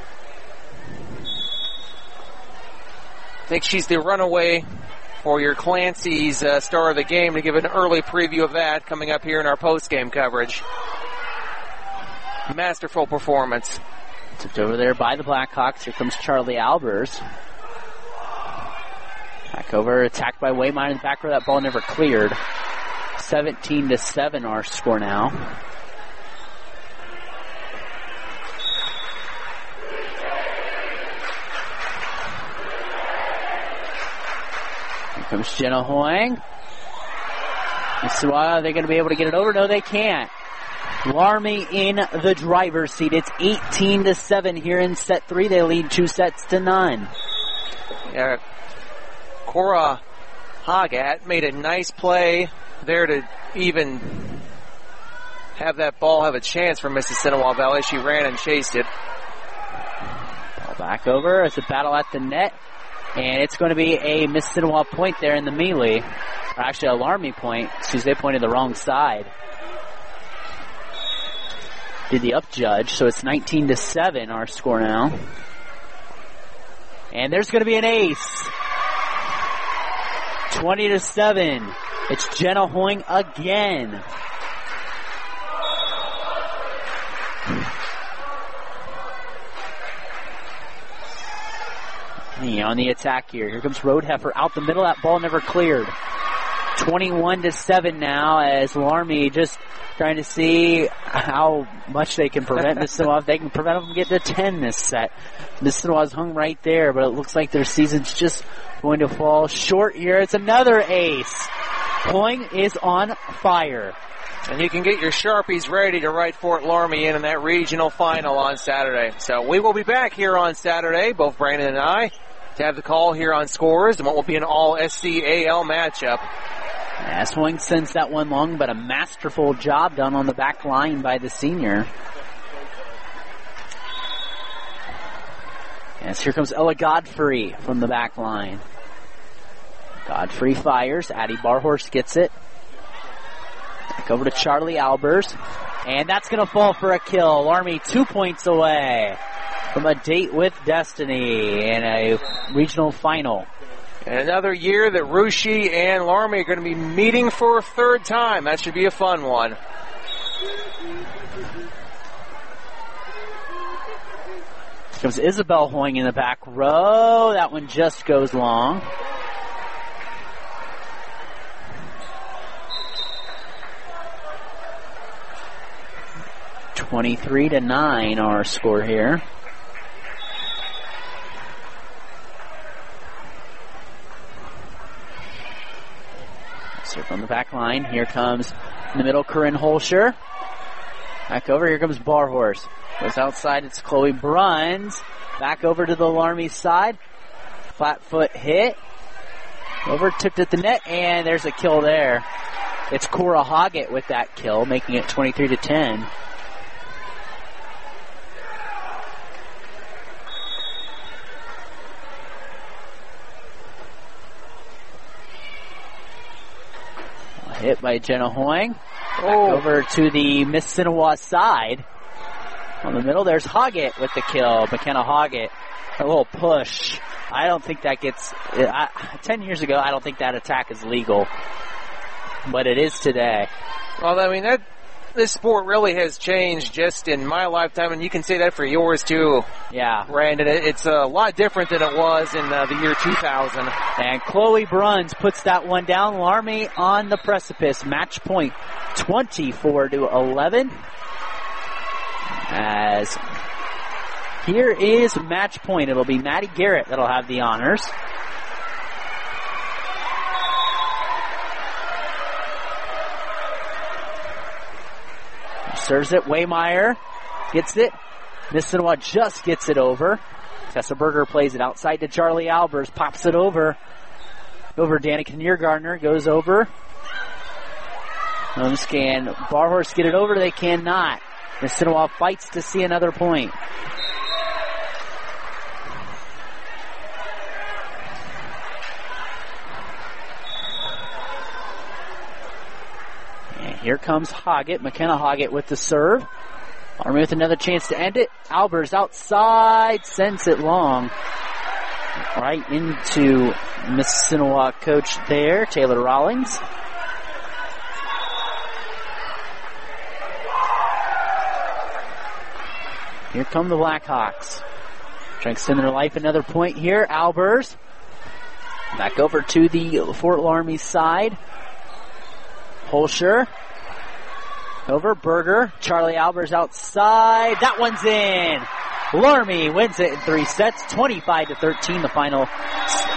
I think she's the runaway for your Clancy's uh, star of the game, to give an early preview of that coming up here in our post-game coverage. Masterful performance. Tipped over there by the Blackhawks. Here comes Charlie Albers. Back over, attacked by Waymine in the back row. That ball never cleared. seventeen to seven our score now. Comes Jenna Hoying. So, are they going to be able to get it over? No, they can't. Laramie in the driver's seat. It's eighteen to seven here in set three. They lead two sets to none. Yeah, Cora Hoggett made a nice play there to even have that ball have a chance for Mississinewa Valley. She ran and chased it. Ball back over. It's a battle at the net. And it's going to be a Mississinewa point there in the melee. Or actually, a Laramie point. Excuse me, they pointed the wrong side. Did the up judge, so it's nineteen to seven our score now. And there's going to be an ace. twenty to seven. It's Jenna Hoying again. On the attack here. Here comes Road Heifer out the middle. That ball never cleared. twenty-one to seven now as Laramie just trying to see how much they can prevent Mississinewa. If they can prevent them from getting to ten this set. Mississinewa's hung right there, but it looks like their season's just going to fall short here. It's another ace. Hoying is on fire. And you can get your Sharpies ready to write Fort Laramie in in that regional final on Saturday. So we will be back here on Saturday, both Brandon and I, to have the call here on scores and what will be an all S C A L matchup. As Hoying sends that one long, but a masterful job done on the back line by the senior. Yes, here comes Ella Godfrey from the back line. Godfrey fires. Addie Barhorse gets it. Back over to Charlie Albers. And that's going to fall for a kill. Laramie two points away from a date with destiny in a regional final. And another year that Russia and Laramie are going to be meeting for a third time. That should be a fun one. Here comes Isabel Hoying in the back row. That one just goes long. twenty-three to nine our score here. So from the back line, here comes in the middle Corinne Holscher. Back over, here comes Barhorse. Goes outside, it's Chloe Bruns. Back over to the Laramie side. Flat foot hit. Over, tipped at the net, and there's a kill there. It's Cora Hoggett with that kill, making it twenty-three to ten. Hit by Jenna Hoying. Back oh. over to the Mississinewa side. On the middle, there's Hoggett with the kill. McKenna Hoggett. A little push. I don't think that gets... I, ten years ago, I don't think that attack is legal. But it is today. Well, I mean, that this sport really has changed just in my lifetime, and you can say that for yours, too. Yeah. Brandon, it's a lot different than it was in uh, the year two thousand. And Chloe Bruns puts that one down. Laramie on the precipice. Match point twenty-four to eleven. As here is match point. It'll be Maddie Garrett that'll have the honors. Serves it. Waymeyer gets it. Mississinewa just gets it over. Tessa Berger plays it outside to Charlie Albers. Pops it over. Over Danica Niergardner. Goes over. Um, can Barhorse get it over? They cannot. Mississinewa fights to see another point. Here comes Hoggett, McKenna Hoggett with the serve. Laramie with another chance to end it. Albers outside, sends it long. Right into Mississinewa coach there, Taylor Rawlings. Here come the Blackhawks. Trying to extend their life another point here. Albers. Back over to the Fort Laramie side. Holscher. Over Berger. Charlie Albers outside. That one's in. Laramie wins it in three sets. twenty-five to thirteen, the final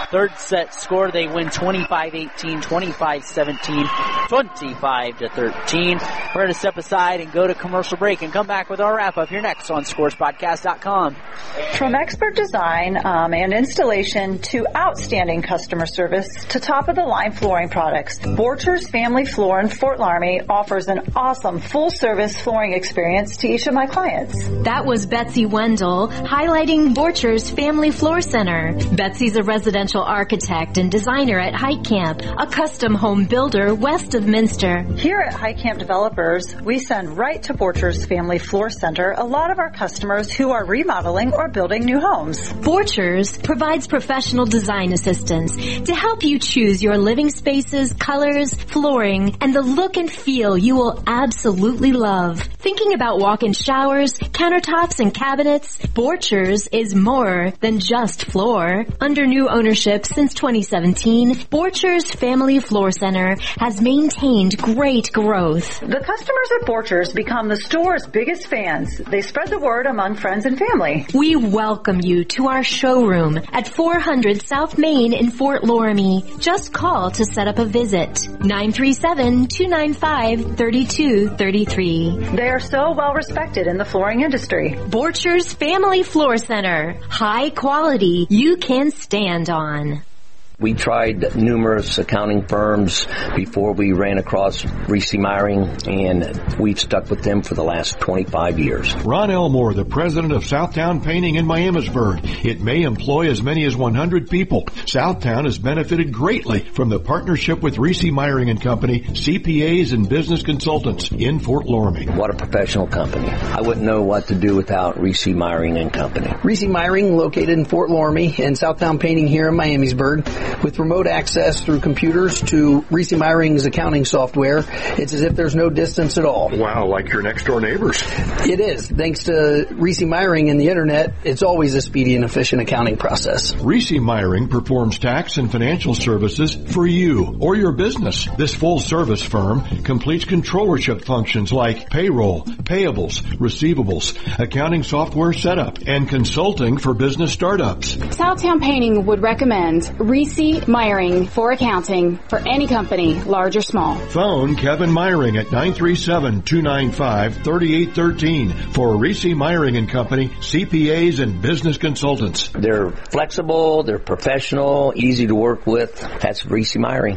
Third set score, they win twenty-five eighteen, twenty-five seventeen, twenty-five to thirteen. We're going to step aside and go to commercial break and come back with our wrap-up here next on scores podcast dot com. From expert design um, and installation to outstanding customer service to top-of-the-line flooring products, Borchers Family Floor in Fort Laramie offers an awesome full-service flooring experience to each of my clients. That was Betsy Wendell highlighting Borchers Family Floor Center. Betsy's a residential architect and designer at Height Camp, a custom home builder west of Minster. Here at Height Camp Developers, we send right to Borchers Family Floor Center a lot of our customers who are remodeling or building new homes. Borchers provides professional design assistance to help you choose your living spaces, colors, flooring, and the look and feel you will absolutely love. Thinking about walk-in showers, countertops, and cabinets? Borchers is more than just floor. Under new ownership since twenty seventeen, Borchers Family Floor Center has maintained great growth. The customers at Borchers become the store's biggest fans. They spread the word among friends and family. We welcome you to our showroom at four hundred South Main in Fort Laramie. Just call to set up a visit. nine three seven, two nine five, three two three three. They are so well respected in the flooring industry. Borchers Family Floor Center. High quality you can stand on. We tried numerous accounting firms before we ran across Reese Meyering, and we've stuck with them for the last twenty-five years. Ron Elmore, the president of Southtown Painting in Miamisburg. It may employ as many as one hundred people. Southtown has benefited greatly from the partnership with Reese Meyering and Company, C P As and business consultants in Fort Laramie. What a professional company. I wouldn't know what to do without Reese Meyering and Company. Reese Meyering, located in Fort Laramie, and Southtown Painting here in Miamisburg. With remote access through computers to Reese Meyering's accounting software, it's as if there's no distance at all. Wow, like your next door neighbors. It is. Thanks to Reese Meyering and the internet, it's always a speedy and efficient accounting process. Reese Meyering performs tax and financial services for you or your business. This full-service firm completes controllership functions like payroll, payables, receivables, accounting software setup, and consulting for business startups. Southtown Painting would recommend Reese Meyering for accounting for any company, large or small. Phone Kevin Meyering at nine three seven, two nine five, three eight one three for Reese Meyering and Company, C P As and business consultants. They're flexible, they're professional, easy to work with. That's Reese Meyering.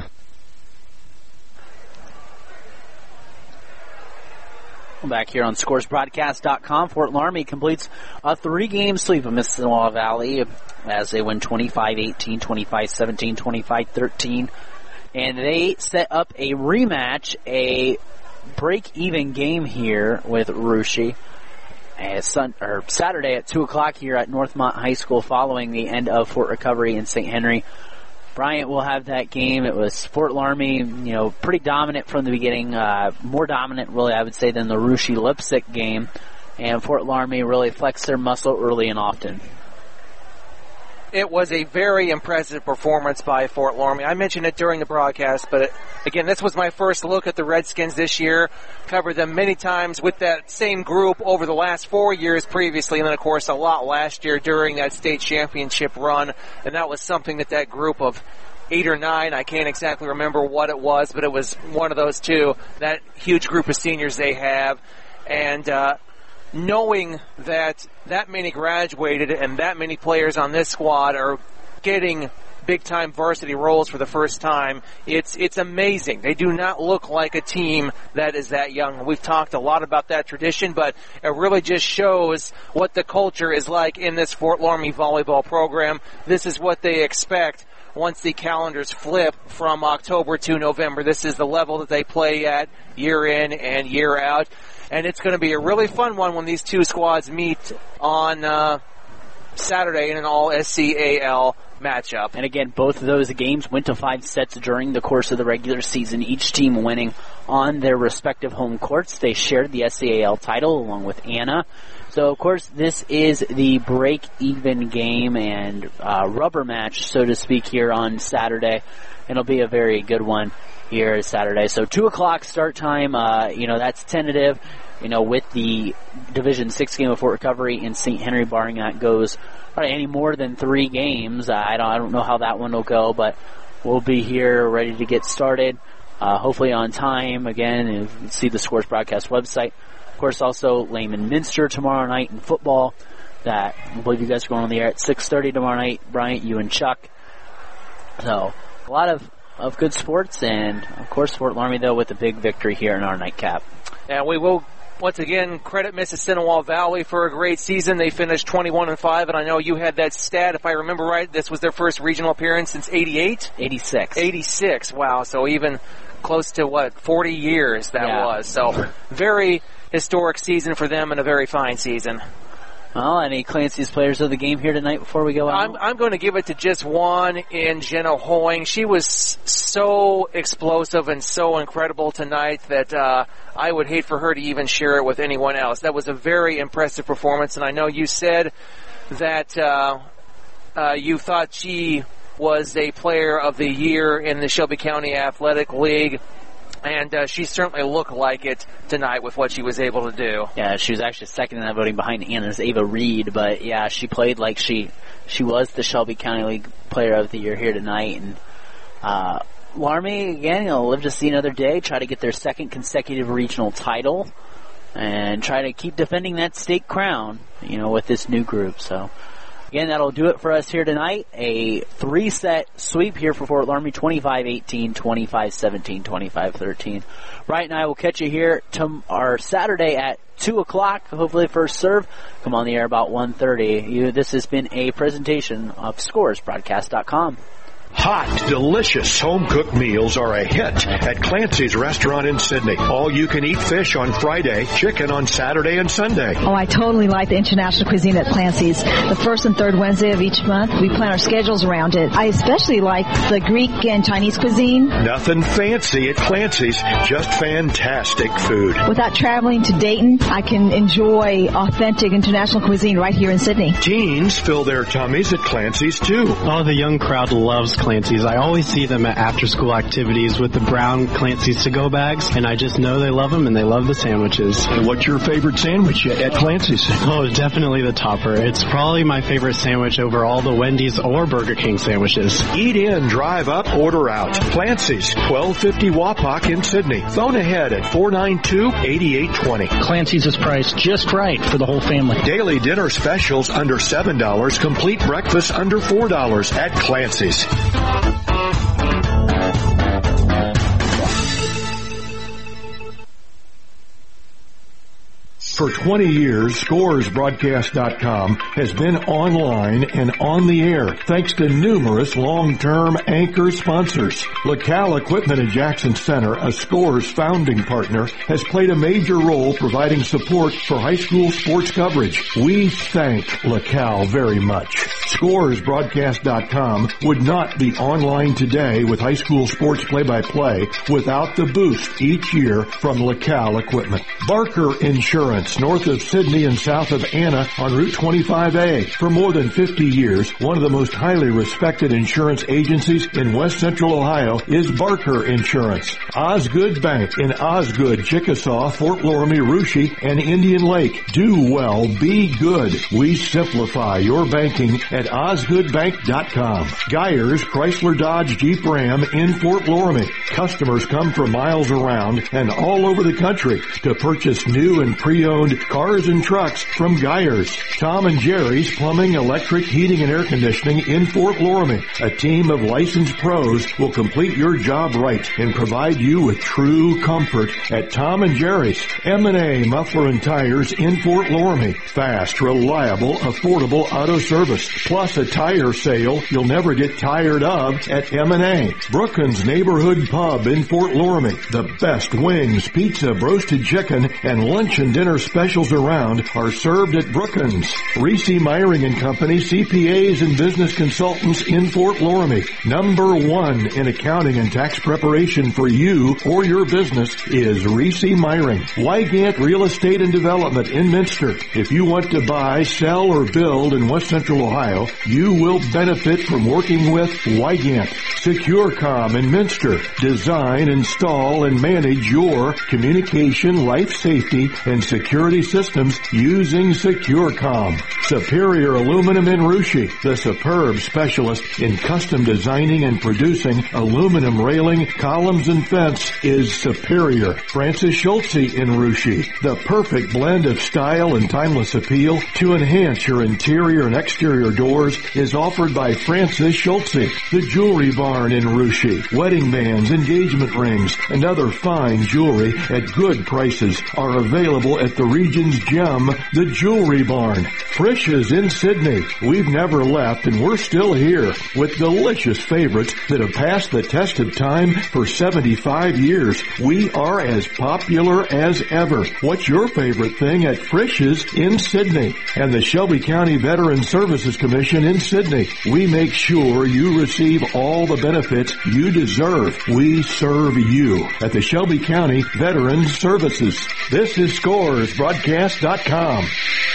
Back here on scores broadcast dot com, Fort Laramie completes a three-game sweep of Mississauga Valley as they win twenty-five eighteen, twenty-five seventeen, twenty-five thirteen. And they set up a rematch, a break-even game here with Russia. And sun, or Saturday at two o'clock here at Northmont High School following the end of Fort Recovery in Saint Henry. Bryant will have that game. It was Fort Laramie, you know, pretty dominant from the beginning. Uh, more dominant, really, I would say, than the Russia-Lipsick game. And Fort Laramie really flexed their muscle early and often. It was a very impressive performance by Fort Laramie. I mentioned it during the broadcast, but again, this was my first look at the Redskins this year. Covered them many times with that same group over the last four years previously, and then, of course, a lot last year during that state championship run. And that was something that that group of eight or nine, I can't exactly remember what it was, but it was one of those two, that huge group of seniors they have. And, uh, knowing that that many graduated and that many players on this squad are getting big-time varsity roles for the first time, it's it's amazing. They do not look like a team that is that young. We've talked a lot about that tradition, but it really just shows what the culture is like in this Fort Laramie volleyball program. This is what they expect once the calendars flip from October to November. This is the level that they play at year in and year out. And it's going to be a really fun one when these two squads meet on uh, Saturday in an all S C A L matchup. And again, both of those games went to five sets during the course of the regular season, each team winning on their respective home courts. They shared the S C A L title along with Anna So, of course, this is the break-even game and uh, rubber match, so to speak, here on Saturday. It'll be a very good one here Saturday. So, two o'clock start time, uh, you know, that's tentative. You know, with the Division six game of Fort Recovery in Saint Henry, barring that goes probably any more than three games. I don't, I don't know how that one will go, but we'll be here ready to get started, uh, hopefully on time. Again, you can see the Scores Broadcast website. Of course, also Lehman Minster tomorrow night in football. That I believe you guys are going on the air at six thirty tomorrow night. Bryant, you and Chuck. So, a lot of, of good sports, and, of course, Fort Laramie, though, with a big victory here in our nightcap. And we will once again credit Mississinawa Valley for a great season. They finished twenty-one and five, and I know you had that stat, if I remember right. This was their first regional appearance since eighty-eight? eighty-six. eighty-six, wow. So even close to, what, forty years that yeah. was. So very historic season for them and a very fine season. Well, any Clancy's players of the game here tonight before we go out? I'm, I'm going to give it to just one in Jenna Hoying. She was so explosive and so incredible tonight that uh, I would hate for her to even share it with anyone else. That was a very impressive performance, and I know you said that uh, uh, you thought she was a player of the year in the Shelby County Athletic League. And uh, she certainly looked like it tonight with what she was able to do. Yeah, she was actually second in that voting behind Anna's Ava Reed. But, yeah, she played like she she was the Shelby County League Player of the Year here tonight. And uh, Laramie, again, you know, live to see another day, try to get their second consecutive regional title and try to keep defending that state crown, you know, with this new group. So, again, that'll do it for us here tonight. A three-set sweep here for Fort Laramie, twenty-five eighteen, twenty-five seventeen, twenty-five thirteen. Brian and I will catch you here to our Saturday at two o'clock, hopefully first serve. Come on the air about one thirty. You, this has been a presentation of Scores Broadcast dot com. Hot, delicious home-cooked meals are a hit at Clancy's Restaurant in Sydney. All-you-can-eat fish on Friday, chicken on Saturday and Sunday. Oh, I totally like the international cuisine at Clancy's. The first and third Wednesday of each month, we plan our schedules around it. I especially like the Greek and Chinese cuisine. Nothing fancy at Clancy's, just fantastic food. Without traveling to Dayton, I can enjoy authentic international cuisine right here in Sydney. Teens fill their tummies at Clancy's, too. Oh, the young crowd loves Clancy's. I always see them at after-school activities with the brown Clancy's to-go bags, and I just know they love them and they love the sandwiches. And what's your favorite sandwich at Clancy's? Oh, definitely the topper. It's probably my favorite sandwich over all the Wendy's or Burger King sandwiches. Eat in, drive up, order out. Clancy's, twelve fifty Wapak in Sydney. Phone ahead at four nine two, eight eight two zero. Clancy's is priced just right for the whole family. Daily dinner specials under seven dollars. Complete breakfast under four dollars at Clancy's. For twenty years, Scores Broadcast dot com has been online and on the air thanks to numerous long-term anchor sponsors. LaCal Equipment in Jackson Center, a Scores founding partner, has played a major role providing support for high school sports coverage. We thank LaCal very much. Scores Broadcast dot com would not be online today with high school sports play-by-play without the boost each year from LaCal Equipment. Barker Insurance, north of Sydney and south of Anna on Route twenty-five A. For more than fifty years, one of the most highly respected insurance agencies in West Central Ohio is Barker Insurance. Osgood Bank in Osgood, Chickasaw, Fort Laramie, Russia, and Indian Lake. Do well, be good. We simplify your banking at osgood bank dot com. Geyers Chrysler Dodge Jeep Ram in Fort Laramie. Customers come from miles around and all over the country to purchase new and pre-owned cars and trucks from Geyers. Tom and Jerry's Plumbing, Electric, Heating, and Air Conditioning in Fort Laramie. A team of licensed pros will complete your job right and provide you with true comfort at Tom and Jerry's. M and A Muffler and Tires in Fort Laramie. Fast, reliable, affordable auto service. plus a tire sale you'll never get tired of at M and A. Brookins Neighborhood Pub in Fort Loramie. The best wings, pizza, roasted chicken, and lunch and dinner specials around are served at Brookins. Reese Myring and Company, C P As and business consultants in Fort Loramie. Number one in accounting and tax preparation for you or your business is Reese Myring. Wygant Real Estate and Development in Minster. If you want to buy, sell, or build in West Central Ohio, you will benefit from working with Wygant. SecureCom in Minster. Design, install, and manage your communication, life safety, and security systems using SecureCom. Superior Aluminum in Russia. The superb specialist in custom designing and producing aluminum railing, columns, and fence is Superior. Francis Schultze in Russia. The perfect blend of style and timeless appeal to enhance your interior and exterior doors is offered by Francis Schultze. The Jewelry Barn in Russia. Wedding bands, engagement rings, and other fine jewelry at good prices are available at the region's gem, the Jewelry Barn. Frisch's in Sydney. We've never left and we're still here with delicious favorites that have passed the test of time for seventy-five years. We are as popular as ever. What's your favorite thing at Frisch's in Sydney? And the Shelby County Veterans Services Commission in Sydney. We make sure you receive all the benefits you deserve. We serve you at the Shelby County Veterans Services. This is Scores Broadcast dot com.